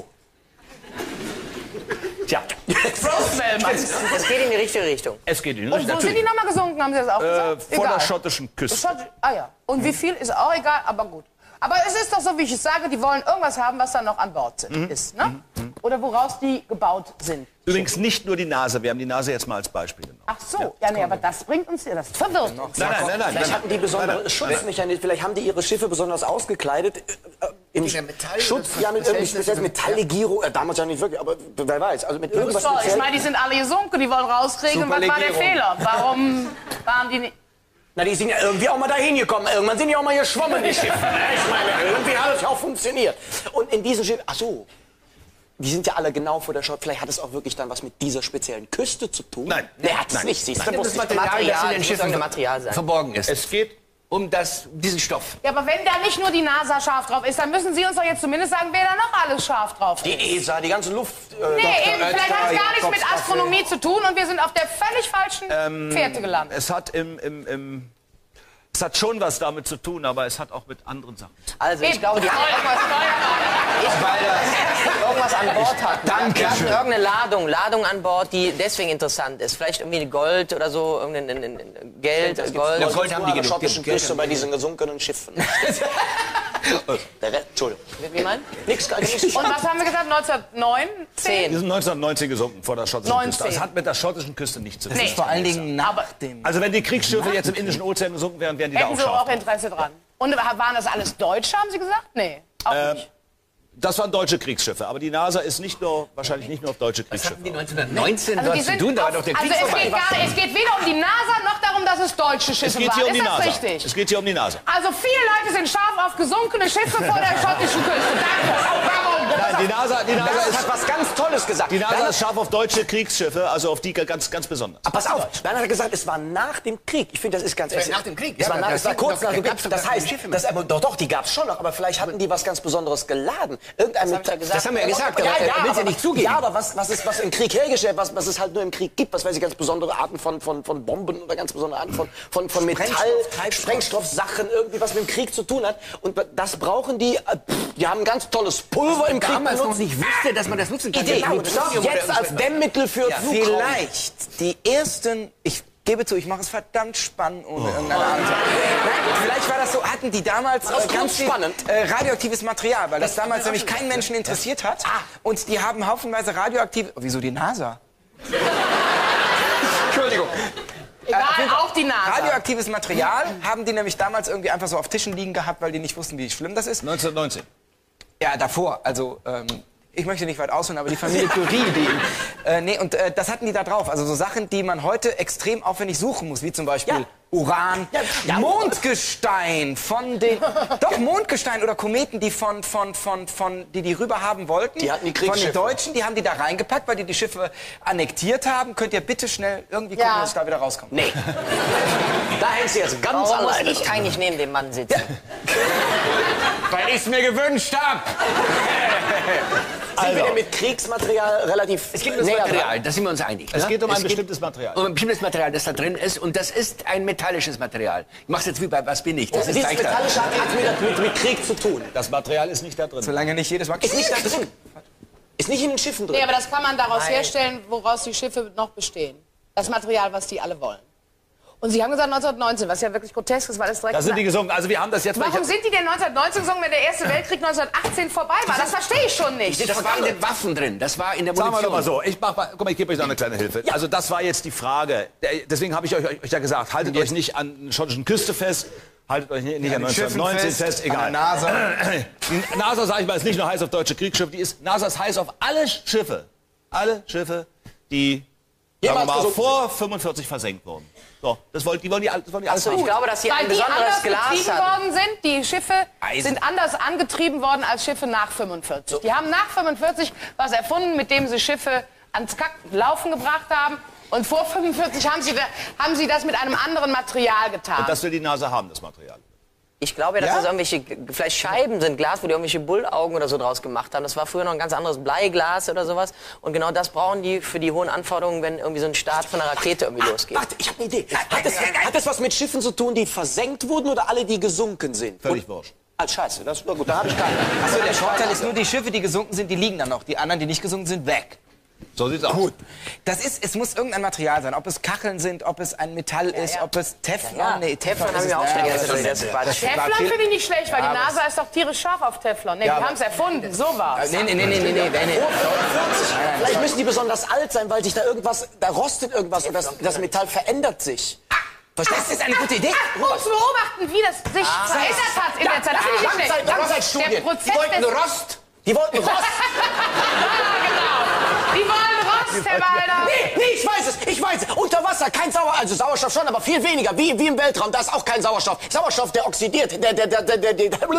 S1: Tja,
S3: Roswell, meinst du?
S6: Das geht in die richtige Richtung.
S1: es geht Ihnen
S3: Und wo sind
S1: natürlich.
S3: die nochmal gesunken, haben Sie das auch
S1: Äh,
S3: gesagt?
S1: vor der
S3: Egal.
S1: schottischen Küste.
S3: Schott- Ah ja. Und wie viel ist auch egal, aber gut. Aber es ist doch so, wie ich es sage, die wollen irgendwas haben, was dann noch an Bord sind, ist, ne? Oder woraus die gebaut sind.
S1: Übrigens nicht nur die NASA, wir haben die NASA jetzt mal als Beispiel genommen.
S3: Ach so, ja, nee, aber das bringt uns ja, das verwirrt uns.
S1: Nein, nein, nein, nein.
S4: Vielleicht
S1: nein.
S4: hatten die besondere Schutzmechanismen, vielleicht haben die ihre Schiffe besonders ausgekleidet. Äh, äh, Im
S5: Wegen Metall-
S4: Schutz, ja, mit
S5: das
S4: irgendwie
S5: ist-
S4: speziell Metalllegierung. Äh, damals ja nicht wirklich, aber wer weiß. Also mit irgendwas
S3: So, ich
S4: speziell.
S3: meine, die sind alle gesunken, die wollen rauskriegen, was war der
S5: Superlegierung.
S3: Fehler? Warum waren die nicht...
S4: Na, die sind ja irgendwie auch mal dahin gekommen. Irgendwann sind die auch mal geschwommen, die Schiffe. ne? Ich meine, irgendwie hat es ja auch funktioniert. Und in diesen Schiffen, ach so, die sind ja alle genau vor der Schotte. Vielleicht hat es auch wirklich dann was mit dieser speziellen Küste zu tun.
S1: Nein.
S4: Nee, hat es
S1: Nein.
S4: nicht. Siehst du,
S5: Das
S4: wusste ich.
S5: Material, das in
S6: Material,
S5: den
S6: muss
S5: Schiffen
S6: irgendein Material sein.
S5: verborgen ist.
S1: Es geht
S5: Um das, diesen Stoff.
S3: Ja, aber wenn da nicht nur die NASA scharf drauf ist, dann müssen Sie uns doch jetzt zumindest sagen, wer da noch alles scharf drauf ist.
S4: Die E S A, die ganze Luft. Äh,
S3: Nee, eben, vielleicht hat es gar nichts mit
S5: Kopfstaffel.
S3: Astronomie zu tun und wir sind auf der völlig falschen
S1: Ähm,
S3: Fährte gelandet.
S1: Es hat im, im, im, es hat schon was damit zu tun, aber es hat auch mit anderen Sachen.
S6: Also ich
S3: Eben.
S6: glaube, die haben
S3: Irgendwas
S6: irgendwas an Bord hatten.
S5: Danke
S6: Die hatten
S5: schön.
S6: irgendeine Ladung, Ladung an Bord, die deswegen interessant ist. Vielleicht irgendwie Gold oder so, irgendein ein, ein, ein Geld,
S4: Das
S6: Gold.
S4: gibt's
S5: Gold haben die
S4: an der
S5: genug.
S4: schottischen
S5: Geld
S4: Küste
S5: haben
S4: bei
S5: die
S4: diesen gesunkenen Schiffen. Der Rest, Entschuldigung.
S6: Wie meinen?
S4: Nix, gar nichts.
S3: Und was haben wir gesagt? neunzehnhundertneun?
S1: Die
S6: Zehn.
S1: sind neunzehnhundertneunzehn gesunken vor der schottischen
S3: neunzehn.
S1: Küste. Das hat mit der schottischen Küste nichts zu tun.
S3: Nee.
S5: Vor allen Dingen nach
S3: Aber
S5: dem...
S1: Also wenn die Kriegsschiffe jetzt im Indischen Ozean gesunken wären, wären die da
S3: hätten
S1: auch
S3: Sie
S1: scharf.
S3: auch Interesse dran? Und waren das alles Deutsche, haben Sie gesagt? Nee, auch
S1: Ähm,
S3: nicht.
S1: Das waren deutsche Kriegsschiffe, aber die NASA ist nicht nur, wahrscheinlich nicht nur auf deutsche Kriegsschiffe.
S5: Die neunzehnhundertneunzehn
S3: Also, die
S5: dort zu
S3: sind
S5: tun, da war
S3: auf,
S5: doch der
S3: also
S5: Krieg
S3: es,
S5: vorbei.
S3: geht gar, es geht weder um die NASA noch darum, dass es deutsche
S1: Es
S3: Schiffe
S1: geht hier
S3: waren.
S1: um die
S3: Ist das
S1: NASA.
S3: richtig?
S1: Es geht hier um die NASA.
S3: Also viele Leute sind scharf auf gesunkene Schiffe vor der schottischen Küste. Danke. Warum?
S1: Nein, die NASA, die NASA,
S4: Das
S1: ist,
S4: hat was ganz Tolles gesagt.
S1: die NASA
S4: Dann-
S1: ist scharf auf deutsche Kriegsschiffe, also auf die ganz, ganz besonders.
S4: Ah, pass auf, dann hat er gesagt, es war nach dem Krieg. Ich finde, das ist ganz
S5: war nach dem Krieg,
S4: Es
S5: ja,
S4: war, nach,
S5: das
S4: es war
S5: sind
S4: kurz
S5: doch-
S4: nach dem
S5: da
S4: Krieg.
S5: gab's doch
S4: Das
S5: gar
S4: heißt,
S5: keine Schiffe mehr.
S4: das, aber, doch, doch, die gab es schon noch, aber vielleicht hatten die was ganz Besonderes geladen. Irgendein
S6: hab ich ja gesagt.
S5: Das haben wir ja gesagt, aber er will's ja
S4: aber-
S5: nicht zugeben.
S4: Ja, aber was, was ist was im Krieg hergestellt, was, was es halt nur im Krieg gibt, was weiß ich, ganz besondere Arten von, von, von Bomben oder ganz besondere Arten von, von, von Metall,
S5: Sprengstoff, Treibstoff.
S4: Sprengstoffsachen, irgendwie was mit dem Krieg zu tun hat. Und das brauchen die, äh, pff, die haben ganz tolles Pulver im Krieg
S5: Damals noch
S4: benutzt.
S5: nicht wusste, dass man das nutzen kann.
S4: Idee.
S5: Mit Plutonium oder
S4: Jetzt als
S5: irgendwas.
S4: Dämmmittel für
S5: Ja,
S4: Flugraum.
S5: vielleicht die ersten, ich gebe zu, ich mache es verdammt spannend ohne irgendeine Ahnung. Nein, vielleicht war das so, hatten die damals
S4: Aus
S5: äh, ganz viel
S4: spannend.
S5: äh, radioaktives Material, weil das damals nämlich keinen Menschen interessiert hat. Und die haben haufenweise radioaktive... Oh, wieso die NASA? Entschuldigung.
S3: Egal,
S5: auf jeden Fall.
S3: auch die NASA.
S5: Radioaktives Material haben die nämlich damals irgendwie einfach so auf Tischen liegen gehabt, weil die nicht wussten, wie schlimm das ist.
S1: neunzehnhundertneunzehn.
S5: Ja, davor. Also, ähm, ich möchte nicht weit ausholen, aber die Familie Curie, die... Äh, nee, und äh, das hatten die da drauf. Also so Sachen, die man heute extrem aufwendig suchen muss, wie zum Beispiel
S4: Ja.
S5: Uran,
S4: Ja, ja.
S5: Mondgestein von den, doch Mondgestein oder Kometen, die von, von, von, von, die die rüber haben wollten.
S4: Die hatten die
S5: Von den
S4: Kriegsschiffe.
S5: Deutschen, die haben die da reingepackt, weil die die Schiffe annektiert haben. Könnt ihr bitte schnell irgendwie gucken,
S3: Ja.
S5: dass ich da wieder rauskomme?
S4: Nee. Da hängst du jetzt ganz
S6: Warum muss
S4: alleine.
S6: ich eigentlich neben dem Mann sitzen?
S5: Weil ich es mir gewünscht habe.
S4: Sind wir denn mit Kriegsmaterial relativ
S2: Es geht um das
S4: näher
S2: Material,
S4: dran?
S2: da sind wir uns einig.
S1: Es
S2: ne?
S1: geht um ein bestimmtes Material.
S2: Um ein bestimmtes Material, das da drin ist. Und das ist ein metallisches Material. Ich mach's jetzt wie bei Was bin ich? Das
S4: Und
S2: ist
S4: dieses
S2: leichter.
S4: Metallische hat nichts mit, mit, mit Krieg zu tun.
S1: Das Material ist nicht da drin.
S5: Solange nicht jedes Mal...
S4: Ist nicht da drin. Ist nicht in den Schiffen drin.
S3: Nee, aber das kann man daraus
S6: Nein.
S3: herstellen, woraus die Schiffe noch bestehen. Das Material, was die alle wollen. Und Sie haben gesagt neunzehnhundertneunzehn, was ja wirklich grotesk ist, weil es direkt...
S1: Da sind die gesungen. Also wir haben das jetzt...
S3: Warum sind die denn neunzehnhundertneunzehn gesungen, wenn der Erste Weltkrieg neunzehnhachtzehn vorbei war? Das verstehe ich schon nicht.
S2: Das war in den Waffen drin. Das war in der
S1: Sagen wir
S2: Munition.
S1: doch mal so, ich mach mal, guck mal, ich gebe euch noch eine kleine Hilfe. Also das war jetzt die Frage. Der- Deswegen habe ich euch, euch ja gesagt, haltet euch nicht an der schottischen Küste fest, haltet euch nicht, nicht an
S5: den Schiffen
S1: neunzehnhundertneunzehn fest,
S5: fest,
S1: egal.
S5: an der NASA.
S1: Die NASA, sag ich mal, ist nicht nur heiß auf deutsche Kriegsschiffe, die ist, NASA ist heiß auf alle Schiffe, alle Schiffe, die, sagen wir
S4: Jemals
S1: mal,
S4: gesunken
S1: vor fünfundvierzig versenkt wurden. So, das wollen die, wollen die, all- das wollen die alles
S6: Also ich
S1: haben.
S6: glaube, dass sie
S3: Weil
S6: ein
S3: die
S6: besonderes
S3: anders
S6: Glas
S3: getrieben
S6: hatten.
S3: worden sind. Die Schiffe
S5: Eisen.
S3: sind anders angetrieben worden als Schiffe nach fünfundvierzig. Die haben nach fünfundvierzig was erfunden, mit dem sie Schiffe ans Kack Laufen gebracht haben. Und vor fünfundvierzig haben sie, da- haben sie das mit einem anderen Material getan.
S1: Und das will die NASA haben, das Material.
S6: Ich glaube ja, dass
S5: Ja?
S6: das irgendwelche, vielleicht Scheiben sind, Glas, wo die irgendwelche Bullaugen oder so draus gemacht haben. Das war früher noch ein ganz anderes Bleiglas oder sowas. Und genau das brauchen die für die hohen Anforderungen, wenn irgendwie so ein Start von einer Rakete irgendwie losgeht.
S4: Warte, ich habe eine Idee. Hat das, hat das was mit Schiffen zu tun, die versenkt wurden oder alle, die gesunken sind?
S1: Völlig
S4: Und-
S1: wurscht.
S4: Ah, scheiße, das war gut, da habe ich keine.
S5: Achso, der Vorteil ist nur, die Schiffe, die gesunken sind, die liegen dann noch. Die anderen, die nicht gesunken sind, weg.
S1: So sieht's aus.
S5: Das ist, es muss irgendein Material sein. Ob es Kacheln sind, ob es ein Metall ist,
S3: ja.
S5: ob es Teflon...
S6: Ja,
S5: Nee,
S6: Teflon
S5: ist
S6: haben
S5: es
S6: wir auch
S5: nicht.
S6: schon
S5: Ja,
S6: gegessen.
S5: das ist-
S6: Das ist Quatsch.
S3: Teflon finde ich nicht schlecht, weil die NASA ist doch tierisch scharf auf Teflon. Nee, die
S5: aber-
S3: haben es erfunden, so war's.
S5: Nee, nee, nee, nee, nee, nee, nee.
S4: Vielleicht müssen die besonders alt sein, weil sich da irgendwas, da rostet irgendwas und das, das Metall verändert sich.
S5: Das ist eine gute Idee.
S3: Um zu beobachten, wie das sich verändert hat in der Zeit. Das finde ich nicht schlecht.
S4: Langzeit-
S3: Der
S4: Langzeitstudien.
S3: Prozess
S4: Die wollten
S3: des...
S4: Rost. Die wollten Rost.
S3: Die wollen Rost, Herr Walder.
S4: Nee, nee, ich weiß es, ich weiß es. Unter Wasser kein Sauerstoff, also Sauerstoff schon, aber viel weniger. Wie, wie im Weltraum, da ist auch kein Sauerstoff. Sauerstoff, der oxidiert. Der, der, der, der, der, der, der,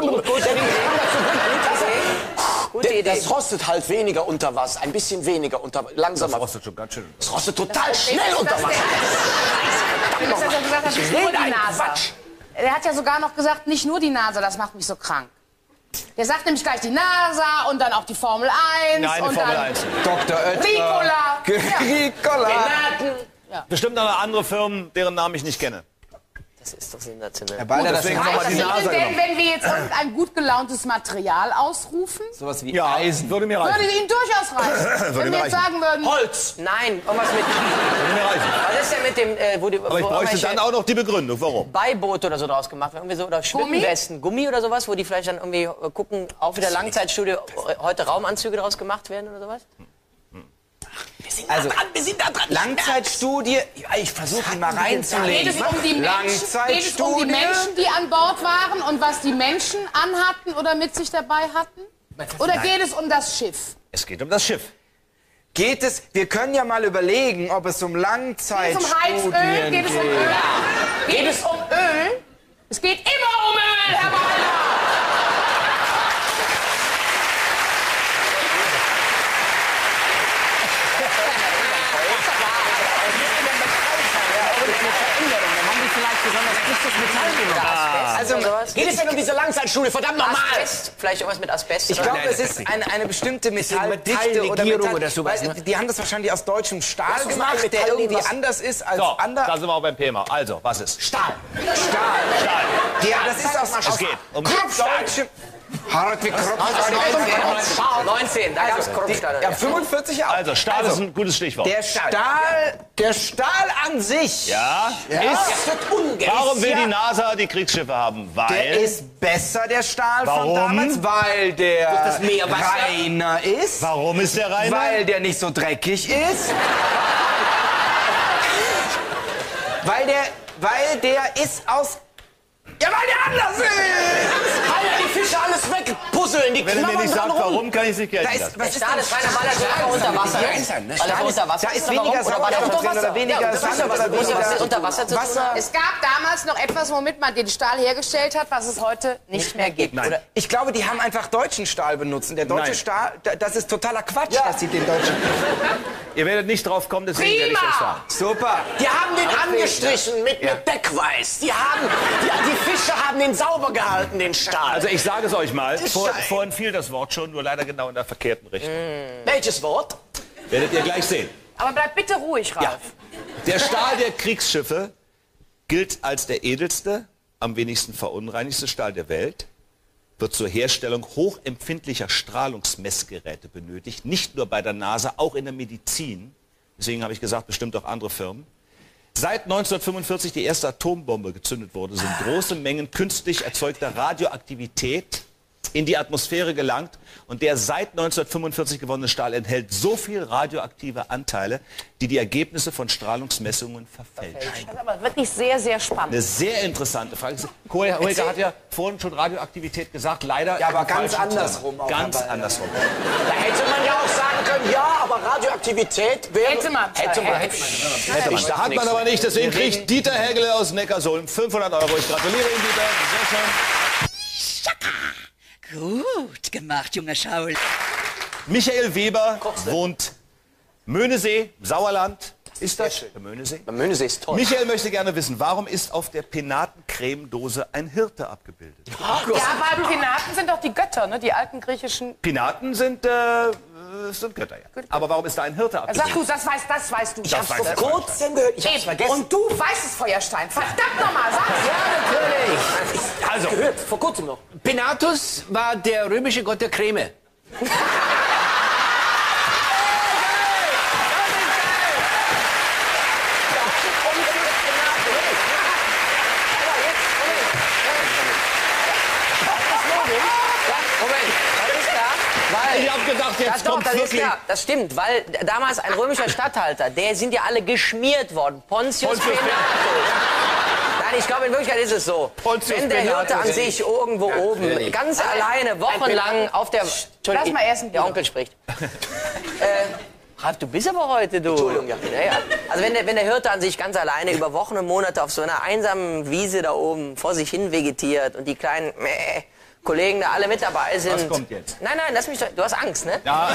S6: Gute
S4: der,
S6: Idee.
S4: das rostet halt weniger unter Wasser, ein bisschen weniger unter, langsamer.
S1: Das rostet schon ganz schön.
S4: Das rostet total schnell
S3: ist
S4: unter
S3: das
S4: Wasser.
S3: Dass er so gesagt hat, nicht nur die
S4: rede einen
S3: NASA.
S4: Quatsch.
S3: Er hat ja sogar noch gesagt, nicht nur die NASA, das macht mich so krank. Der sagt nämlich gleich die NASA und dann auch die Formel eins.
S1: Nein, die
S3: und
S1: Formel
S3: dann
S1: eins.
S5: Doktor Oetker.
S3: Ricola.
S5: Ricola.
S1: Bestimmt noch andere Firmen, deren Namen ich nicht kenne.
S6: Das ist doch sensationell.
S5: Herr Balder, das
S1: deswegen
S5: ist
S1: haben wir
S3: Was
S1: die
S3: ist
S1: NASA
S3: denn,
S1: genommen.
S3: wenn wir jetzt irgendein gut gelauntes Material ausrufen?
S5: sowas wie
S1: Ja,
S5: Eisen.
S1: würde mir
S3: Würde
S1: reichen.
S3: Ihnen durchaus reichen.
S1: Würde
S3: Wenn
S1: mir
S3: wir jetzt
S1: reichen.
S3: sagen würden,
S4: Holz.
S6: Nein, irgendwas mit...
S1: Würde mir reichen.
S6: Was ist denn mit dem, äh, wo die,
S1: Aber ich
S6: wo
S1: bräuchte
S6: irgendwelche
S1: dann auch noch die Begründung, warum.
S6: Beiboote oder so draus gemacht werden? Irgendwie so, oder Schwimmwesten, Gummi oder sowas, wo die vielleicht dann irgendwie äh, gucken, auch wieder Langzeitstudie, äh, heute Raumanzüge draus gemacht werden oder sowas?
S4: Wir sind
S5: Also,
S4: da dran, wir sind da dran.
S5: Langzeitstudie, ja, ich versuche ihn mal
S3: geht
S5: reinzulegen.
S3: es um die Menschen, geht es um die
S5: Langzeitstudie.
S3: Menschen, die an Bord waren und was die Menschen anhatten oder mit sich dabei hatten? Oder geht es um das Schiff?
S1: Es geht um das Schiff.
S5: Geht es, wir können ja mal überlegen, ob es um
S3: Geht es
S5: Langzeitstudien
S3: um Heizöl? Geht es um Öl? Geht es um Öl? Es geht immer um Öl, Herr Walder!
S5: Also,
S4: Geht es denn um diese Langzeitstudie? Verdammt nochmal.
S6: Asbest? Vielleicht irgendwas mit Asbest?
S5: ich
S6: oder?
S5: glaube, es ist eine, eine bestimmte Metalldichte oder
S2: Metalllegierung
S5: Metall,
S2: oder sowas,
S5: weil,
S2: ne?
S5: die haben das wahrscheinlich aus deutschem Stahl
S4: uns mal
S5: gemacht,
S4: ein
S5: der
S4: Metall nehmen,
S5: irgendwie
S4: was-
S5: anders ist als
S1: So,
S5: andere.
S1: da sind wir auch beim Thema. Also, was ist?
S4: Stahl.
S5: Stahl.
S1: Stahl.
S5: Ja, das ist aus,
S1: Es
S5: aus
S1: geht um
S5: deutschem... Hartwig Kruppstahl.
S6: neunzehn, da gab es Kruppstahl.
S5: Ja, fünfundvierzig auch.
S1: Also, Stahl ist ein gutes Stichwort.
S5: Der Stahl, der Stahl an sich,
S1: ja,
S4: Das
S1: ist.
S4: wird ungerecht.
S1: Warum will
S5: ja-
S1: die NASA die Kriegsschiffe haben? Weil.
S5: der ist besser, der Stahl
S1: Warum?
S5: von damals, weil der
S6: das Meerwasser?
S5: reiner ist.
S1: Warum ist der reiner?
S5: Weil der nicht so dreckig ist. weil der, weil der ist aus... Ja, weil der anders ist!
S4: Alter, die Fische alles wegpuzzeln. Die die
S1: Wenn er mir
S4: knabbern
S1: nicht sagt,
S4: dran rum.
S1: warum, kann ich es nicht gelten
S5: Da ist,
S1: lassen.
S5: was ist
S6: Stahl ist reiner, weil er so unter Wasser ist.
S5: Sein, ne?
S6: Weil er so unter Wasser
S5: Da ist
S6: oder
S5: weniger
S6: warum? Oder weil er
S5: Sauerstoff
S6: unter
S5: drin oder weniger
S6: Ja, unter
S5: Sand
S6: Wasser.
S5: oder
S6: Was muss ja was
S5: weniger
S6: mit unter Wasser zu tun
S5: Wasser.
S6: haben?
S3: Es gab damals noch etwas, womit man den Stahl hergestellt hat, was es heute nicht mehr gibt.
S1: Nein.
S5: Oder ich glaube, die haben einfach deutschen Stahl benutzt. Und der deutsche
S1: Nein.
S5: Stahl, da- das ist totaler Quatsch, dass sie den deutschen...
S1: Ihr werdet nicht drauf kommen, deswegen werde ich
S3: Prima!
S1: das sagen.
S5: Super.
S4: Die haben den angestrichen mit, mit Deckweiß. Die, haben, die, die Fische haben den sauber gehalten, den Stahl.
S1: Also ich sage es euch mal, vor,
S4: Scheiße.
S1: vorhin fiel das Wort schon, nur leider genau in der verkehrten Richtung.
S4: Welches Wort?
S1: Werdet ihr gleich sehen.
S3: Aber bleib bitte ruhig, Ralf.
S1: Ja. Der Stahl der Kriegsschiffe gilt als der edelste, am wenigsten verunreinigste Stahl der Welt, wird zur Herstellung hochempfindlicher Strahlungsmessgeräte benötigt, nicht nur bei der NASA, auch in der Medizin. Deswegen habe ich gesagt, bestimmt auch andere Firmen. Seit neunzehnhundertfünfundvierzig die erste Atombombe gezündet wurde, sind große Mengen künstlich erzeugter Radioaktivität in die Atmosphäre gelangt. Und der seit neunzehnhundertfünfundvierzig gewonnene Stahl enthält so viel radioaktive Anteile, die die Ergebnisse von Strahlungsmessungen verfälschen.
S3: Das ist aber wirklich sehr, sehr spannend.
S1: Eine sehr interessante Frage. Hoeker hat ja vorhin schon Radioaktivität gesagt, leider.
S5: Ja, aber
S1: im
S5: ganz
S1: falschen
S5: andersrum
S1: Zusammenhang.
S5: auch
S1: Ganz
S5: dabei, ja.
S1: andersrum.
S4: Da hätte man ja auch sagen können, ja, aber Radioaktivität wäre...
S3: Hätte man.
S4: Hätte man.
S3: Hätte
S1: Hätte man.
S4: Ich sag
S1: Hat man
S4: nichts.
S1: aber nicht, deswegen kriegt Dieter Hägele aus Neckarsulm fünfhundert Euro. Ich gratuliere Ihnen, Dieter. Sehr schön.
S7: Gut gemacht, junger Schaul.
S1: Michael Weber wohnt Möhnesee, Sauerland. Ist das der Möhnesee?
S4: Der Möhnesee ist toll.
S1: Michael möchte gerne wissen, warum ist auf der Penatencremedose ein Hirte abgebildet?
S3: Ja, aber Penaten sind doch die Götter, ne? Die alten griechischen.
S1: Penaten sind, äh, sind Götter, ja. Aber warum ist da ein Hirte abgebildet?
S3: Sag du, das weißt, das weißt du.
S1: Das weiß er.
S4: Kurzem gehört, ich hab's
S3: Eben.
S4: vergessen.
S3: Und du weißt es, Feuerstein. Verdammt nochmal, sag's. Ja, natürlich.
S1: Also,
S4: Gehört, vor kurzem noch.
S2: Penatus war der römische Gott der Creme.
S6: Moment, das ist klar, weil...
S1: ich habe gedacht,
S6: Ja,
S1: jetzt
S6: doch,
S1: kommt
S6: das ist
S1: wirklich...
S6: klar, das stimmt, weil damals ein römischer Statthalter, der sind ja alle geschmiert worden. Pontius,
S1: Pontius
S6: Pilatus. Nein, ich glaube, in Wirklichkeit ist es so.
S1: Pontius
S6: Wenn der Hirte
S1: Pilatus.
S6: an sich irgendwo oben ganz alleine wochenlang auf der...
S3: Lass mal essen,
S6: Der Onkel spricht. äh, Ralf, du bist aber heute, du.
S4: Entschuldigung, ja.
S6: Ja, ja. Also wenn der, wenn der Hirte an sich ganz alleine über Wochen und Monate auf so einer einsamen Wiese da oben vor sich hin vegetiert und die kleinen Mäh, Kollegen da alle mit dabei sind.
S1: Was kommt jetzt?
S6: Nein, nein, lass mich doch, du hast Angst, ne?
S1: Ja.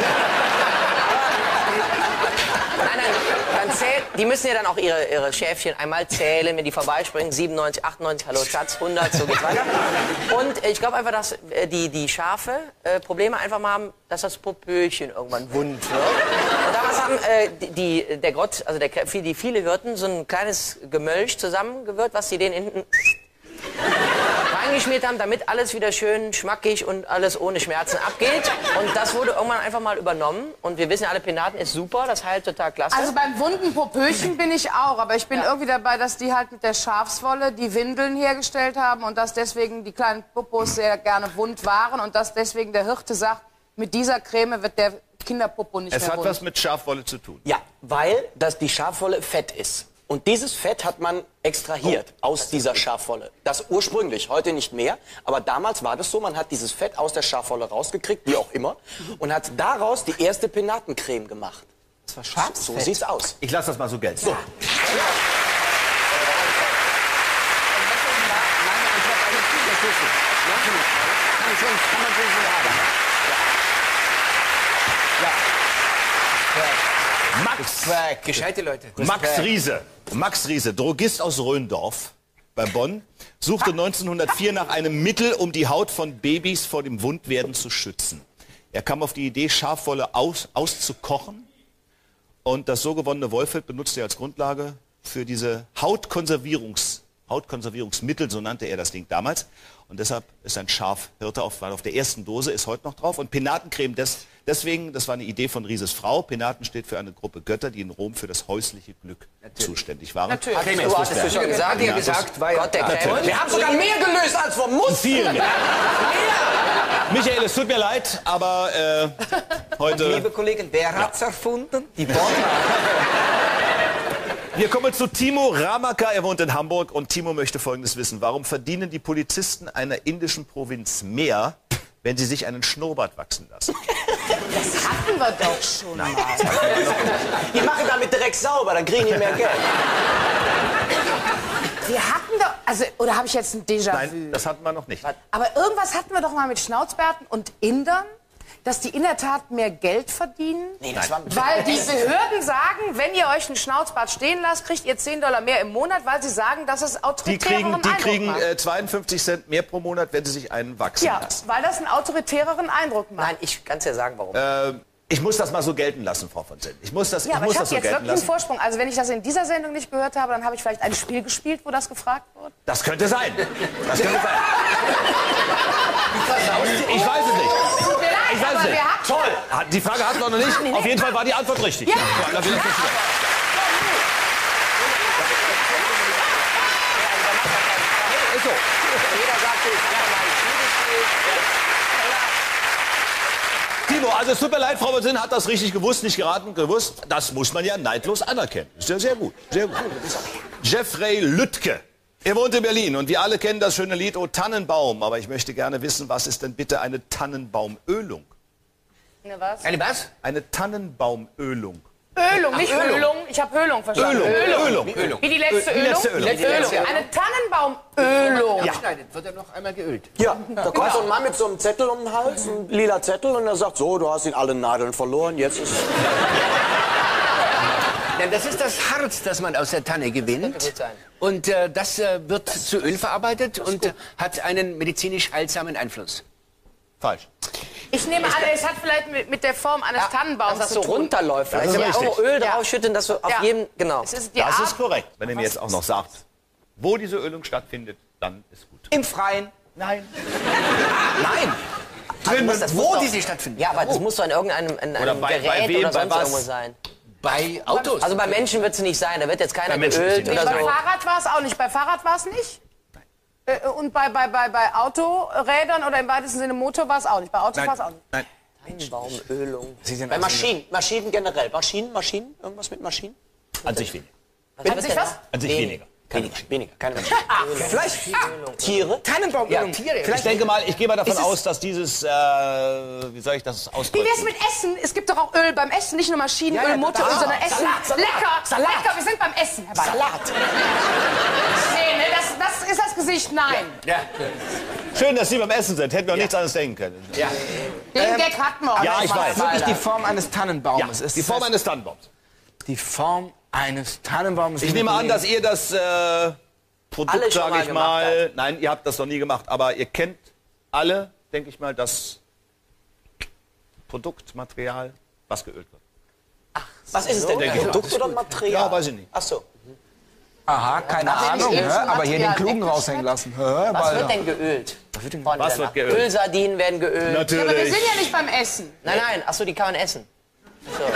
S6: Nein, nein, dann zählt, die müssen ja dann auch ihre, ihre Schäfchen einmal zählen, wenn die vorbeispringen. siebenundneunzig, achtundneunzig, hallo Schatz, hundert, so geht's weiter. Und ich glaube einfach, dass äh, die, die Schafe äh, Probleme einfach mal haben, dass das Popöchen irgendwann wund wird. Und damals haben äh, die, die, der Gott, also der, die viele Hirten, so ein kleines Gemölch zusammengewirrt, was sie denen hinten reingeschmiert haben, damit alles wieder schön schmackig und alles ohne Schmerzen abgeht. Und das wurde irgendwann einfach mal übernommen. Und wir wissen ja alle, Penaten ist super, das heilt total klasse.
S3: Also beim wunden Popöchen bin ich auch, aber ich bin irgendwie dabei, dass die halt mit der Schafswolle die Windeln hergestellt haben und dass deswegen die kleinen Popos sehr gerne wund waren und dass deswegen der Hirte sagt, mit dieser Creme wird der Kinderpopo nicht
S1: Es
S3: mehr
S1: hat
S3: wund.
S1: was mit Schafwolle zu tun.
S4: Ja, weil das die Schafwolle Fett ist. Und dieses Fett hat man extrahiert aus dieser Schafwolle. Das ursprünglich, heute nicht mehr. Aber damals war das so, man hat dieses Fett aus der Schafwolle rausgekriegt, wie auch immer. Und hat daraus die erste Penatencreme gemacht.
S5: Das war Schafsfett.
S4: So sieht's aus.
S1: Ich lasse das mal so gelten. So. Max,
S5: Gescheite Leute.
S1: Max Riese, Max Riese, Drogist aus Röndorf bei Bonn, suchte neunzehnhundertvier nach einem Mittel, um die Haut von Babys vor dem Wundwerden zu schützen. Er kam auf die Idee, Schafwolle aus, auszukochen und das so gewonnene Wollfett benutzte er als Grundlage für diese Hautkonservierungs, Hautkonservierungsmittel, so nannte er das Ding damals. Und deshalb ist ein Schafhirte auf, auf der ersten Dose, ist heute noch drauf. Und Penatencreme, des, deswegen, das war eine Idee von Rieses Frau. Penaten steht für eine Gruppe Götter, die in Rom für das häusliche Glück zuständig waren.
S3: Natürlich.
S6: Du hattest du schon gesagt,
S5: Ja, gesagt, weil
S6: Gott der Creme.
S4: Wir haben sogar mehr gelöst, als wir mussten.
S1: Viel mehr. Michael, es tut mir leid, aber äh, heute...
S5: Liebe Kollegen, wer hat's erfunden? Die Bonner.
S1: Wir kommen zu Timo Ramaker. Er wohnt in Hamburg und Timo möchte Folgendes wissen. Warum verdienen die Polizisten einer indischen Provinz mehr wenn Sie sich einen Schnurrbart wachsen lassen?
S3: Das hatten wir doch schon mal.
S4: Die machen damit direkt sauber, dann kriegen die mehr Geld.
S3: Wir hatten doch, also, oder habe ich jetzt ein Déjà-vu?
S1: Nein, das hatten wir noch nicht.
S3: Aber irgendwas hatten wir doch mal mit Schnauzbärten und Indern, dass die in der Tat mehr Geld verdienen.
S4: Nee, das war
S3: Weil die Behörden sagen, wenn ihr euch einen Schnauzbart stehen lasst, kriegt ihr zehn Dollar mehr im Monat, weil sie sagen, dass es
S1: Die
S3: autoritäreren
S1: kriegen, die
S3: Eindruck
S1: kriegen
S3: macht.
S1: äh, zweiundfünfzig Cent mehr pro Monat, wenn sie sich einen wachsen
S3: Ja,
S1: lassen.
S3: weil das einen autoritäreren Eindruck macht.
S6: Nein, ich kann es ja sagen, warum.
S1: Äh, ich muss das mal so gelten lassen, Frau von Zinn. Ich muss das,
S3: Ja,
S1: ich
S3: aber
S1: muss
S3: ich
S1: das
S3: habe
S1: so
S3: jetzt
S1: gelten
S3: wirklich einen
S1: lassen.
S3: Vorsprung. Also wenn ich das in dieser Sendung nicht gehört habe, dann habe ich vielleicht ein Spiel gespielt, wo das gefragt wurde.
S1: Das könnte sein. Das könnte sein. Ich weiß es nicht.
S3: Tut mir leid,
S1: Ich weiß
S3: aber
S1: es nicht.
S3: wir hatten
S1: Toll. Hat- Die Frage hatten wir noch nicht. Auf jeden Fall war die Antwort richtig.
S3: Ja.
S1: da will ich nicht wieder. Ist so.
S6: Jeder sagte, ich habe mal ein Spiel gespielt.
S1: Timo, also es tut mir leid, Frau von Zinn hat das richtig gewusst, nicht geraten, gewusst. Das muss man ja neidlos anerkennen. Ist ja sehr gut. Sehr gut. Jeffrey Lüttke. Er wohnt in Berlin und wir alle kennen das schöne Lied O Tannenbaum. Aber ich möchte gerne wissen, was ist denn bitte eine Tannenbaumölung?
S3: Ne, was?
S2: Eine was?
S1: Eine Tannenbaumölung.
S3: Ölung, nicht
S2: Ölung.
S3: Ölung. Ich habe Ölung verstanden.
S1: Ölung. Ölung.
S3: Wie die letzte
S1: Die
S3: Ölung?
S1: letzte Ölung.
S3: Die letzte Ölung. Eine Tannenbaumölung.
S2: Ja. Schneidet, wird er noch einmal geölt.
S4: Ja, da kommt so ein Mann mit so einem Zettel um den Hals, ein lila Zettel, und er sagt, so, du hast ihn alle Nadeln verloren, jetzt ist...
S2: Denn das ist das Harz, das man aus der Tanne gewinnt.
S6: Könnte gut sein.
S2: Und äh, das äh, wird zu Öl verarbeitet und äh, hat einen medizinisch heilsamen Einfluss.
S1: Falsch.
S3: Ich nehme an, es hat vielleicht mit, mit der Form eines Tannenbaums
S6: Dass das
S3: zu
S6: so
S3: tun.
S6: runterläuft.
S1: Das
S6: Also
S1: ist
S6: ja
S1: richtig.
S6: auch Öl
S3: Ja.
S6: draufschütten, dass du auf
S3: Ja.
S6: jedem... Genau.
S3: Es ist die
S1: Das
S3: Art,
S1: ist korrekt. Wenn ihr mir jetzt auch noch sagt, wo diese Ölung stattfindet, dann ist gut.
S5: Im Freien.
S1: Nein.
S2: Nein!
S6: Also muss, das
S2: wo
S6: muss doch-
S2: die sie stattfinden?
S6: Ja, aber das muss doch in irgendeinem in
S1: Oder
S6: einem
S1: bei-
S6: Gerät
S1: bei wem,
S6: oder
S1: bei
S6: sonst
S1: was?
S6: irgendwo sein.
S2: Bei Autos.
S6: Also bei Menschen wird es nicht sein. Da wird jetzt keiner
S1: Bei Menschen
S6: geölt
S1: ist sie
S6: oder
S1: nicht.
S3: Bei
S6: so.
S3: Fahrrad war es auch nicht. Bei Fahrrad war es nicht. Äh, Und bei, bei, bei, bei Autorädern oder im weitesten Sinne Motor war es auch nicht. Bei Autos war es auch nicht.
S1: Nein.
S6: Baumölung.
S4: Bei Maschinen, Maschinen generell. Maschinen, Maschinen, irgendwas mit Maschinen?
S1: An sich weniger.
S3: An sich was?
S1: An sich weniger.
S4: Weniger, weniger, keine Maschinen.
S5: Vielleicht
S4: Tiere?
S5: Tannenbaumölung.
S1: Ich denke mal, ich gehe mal davon aus, dass dieses, äh, wie soll ich das
S3: Wie
S1: ausdrücken?
S3: wär's mit Essen? Es gibt doch auch Öl beim Essen, nicht nur Maschinenöl,
S5: ja,
S3: Motoröl,
S5: da-
S3: sondern Essen.
S5: Salat, Salat,
S3: lecker,
S5: Salat.
S3: lecker, wir sind beim Essen, Herr Bayer.
S4: Salat.
S3: Nee, ne, das, das ist das Gesicht, nein.
S2: Ja.
S1: Schön, dass Sie beim Essen sind. Hätten wir nichts anderes denken können.
S2: Ja.
S3: Den Gag hatten wir.
S1: Ja, ich weiß.
S5: Wirklich die Form eines
S1: Ja,
S5: Tannenbaumes ist.
S1: die Form eines Tannenbaums.
S5: Die Form eines Tannenbaumes.
S1: Ich nehme an, dass ihr das äh,
S6: Alle
S1: Produkt,
S6: schon
S1: sage
S6: mal
S1: ich
S6: gemacht
S1: mal, nein, ihr habt das noch nie gemacht, aber ihr kennt alle, denke ich mal, das Produktmaterial, was geölt wird.
S4: Was ist es denn?
S1: denke ich
S4: Produkt oder Material?
S1: Ja, weiß ich nicht.
S4: Ach so.
S5: Aha, keine Ahnung,
S3: eben
S5: hä?
S3: schon
S5: aber hier den
S3: Material
S5: Klugen
S3: weggeschnappt?
S5: raushängen lassen. Hä?
S6: Was
S5: Weil-
S6: wird denn geölt? Von
S1: Was
S6: der
S1: wird
S6: Nacht.
S1: geölt?
S6: Ölsardinen werden geölt.
S3: Ja, aber wir
S1: Natürlich.
S3: sind ja nicht beim Essen.
S6: Nein, nein, achso, die kann man essen. So.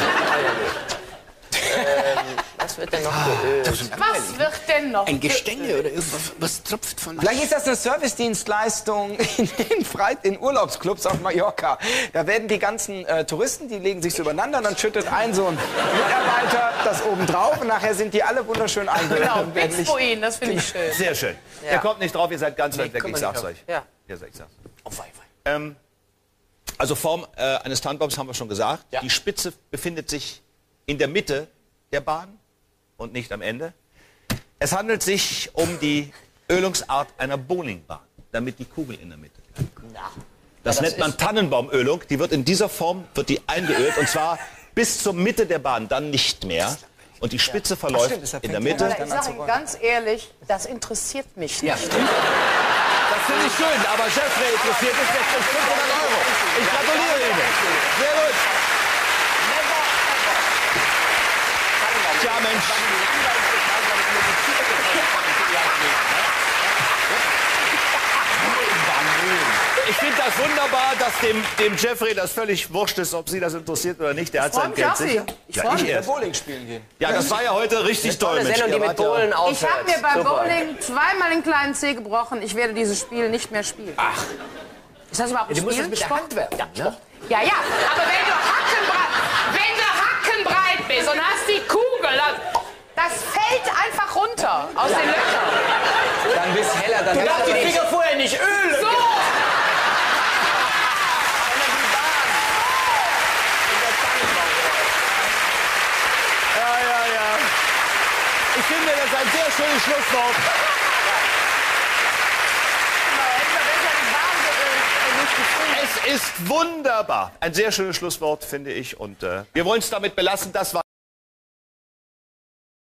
S6: ähm, was wird denn noch geölt?
S3: Was wird denn noch?
S2: Ein Gestänge oder irgendwas, was tropft von...
S5: Vielleicht ist das eine Servicedienstleistung in, in, Freit in Urlaubsclubs auf Mallorca. Da werden die ganzen äh, Touristen, die legen sich so übereinander und dann schüttet ein so ein Mitarbeiter das oben drauf und nachher sind die alle wunderschön eingeölt.
S3: Genau,
S5: und werden nicht-
S3: Bixboin, das finde ich schön.
S1: Sehr schön.
S6: Ja.
S1: Ihr kommt nicht drauf, ihr seid ganz weit weg,
S2: kommen
S1: ich
S2: wir
S1: sag's
S2: nicht
S1: euch.
S6: Ja.
S1: Ja, ich sag's. Ähm, also Form äh, eines Tannenbaums haben wir schon gesagt.
S4: Ja.
S1: Die Spitze befindet sich in der Mitte der Bahn und nicht am Ende. Es handelt sich um die Ölungsart einer Bowlingbahn, damit die Kugel in der Mitte bleibt. Das, nennt man Tannenbaumölung. Die wird in dieser Form wird die eingeölt und zwar bis zur Mitte der Bahn, dann nicht mehr. Und die Spitze verläuft
S5: stimmt, deshalb
S1: in der
S5: fängt die
S1: Mitte.
S5: an.
S3: Ich sage Ihnen ganz ehrlich, das interessiert mich
S2: Ja.
S3: nicht.
S1: Das finde ich schön, aber Jeffrey interessiert es jetzt mit fünfhundert Euro. Ich gratuliere Ihnen. Sehr gut. Tja, Mensch. Ich finde das wunderbar, dass dem, dem Jeffrey das völlig wurscht ist, ob Sie das interessiert oder nicht. Der hat
S3: freu
S1: sein
S3: mich
S1: Geld
S3: auch
S1: sicher.
S3: Sie. Ich
S1: Ja,
S3: freu
S1: ich
S3: mich.
S1: erst.
S5: Bowling spielen gehen.
S1: Ja, das war ja heute richtig toll,
S6: Eine
S1: Mensch.
S6: Sendung, die
S1: Ihr
S6: mit
S1: wart ja-
S6: Polen
S3: Ich
S6: aufhört.
S3: habe mir beim
S6: Super.
S3: Bowling zweimal den kleinen Zeh gebrochen. Ich werde dieses Spiel nicht mehr spielen. Ach. Ist das überhaupt ein
S2: Du musst
S3: Spiel?
S2: das mit der
S3: Sport?
S2: Hand werfen. Ne?
S3: Ja, ja, aber wenn du hackenbreit, wenn du hackenbreit bist und hast die Kugel, das, das fällt einfach runter aus den Löchern.
S5: Dann bist heller, dann
S4: Du darfst die
S5: bist
S4: Finger vorher nicht ölen.
S3: So!
S1: schönes Schlusswort. Es ist wunderbar. Ein sehr schönes Schlusswort, finde ich. Und äh, wir wollen es damit belassen. Das war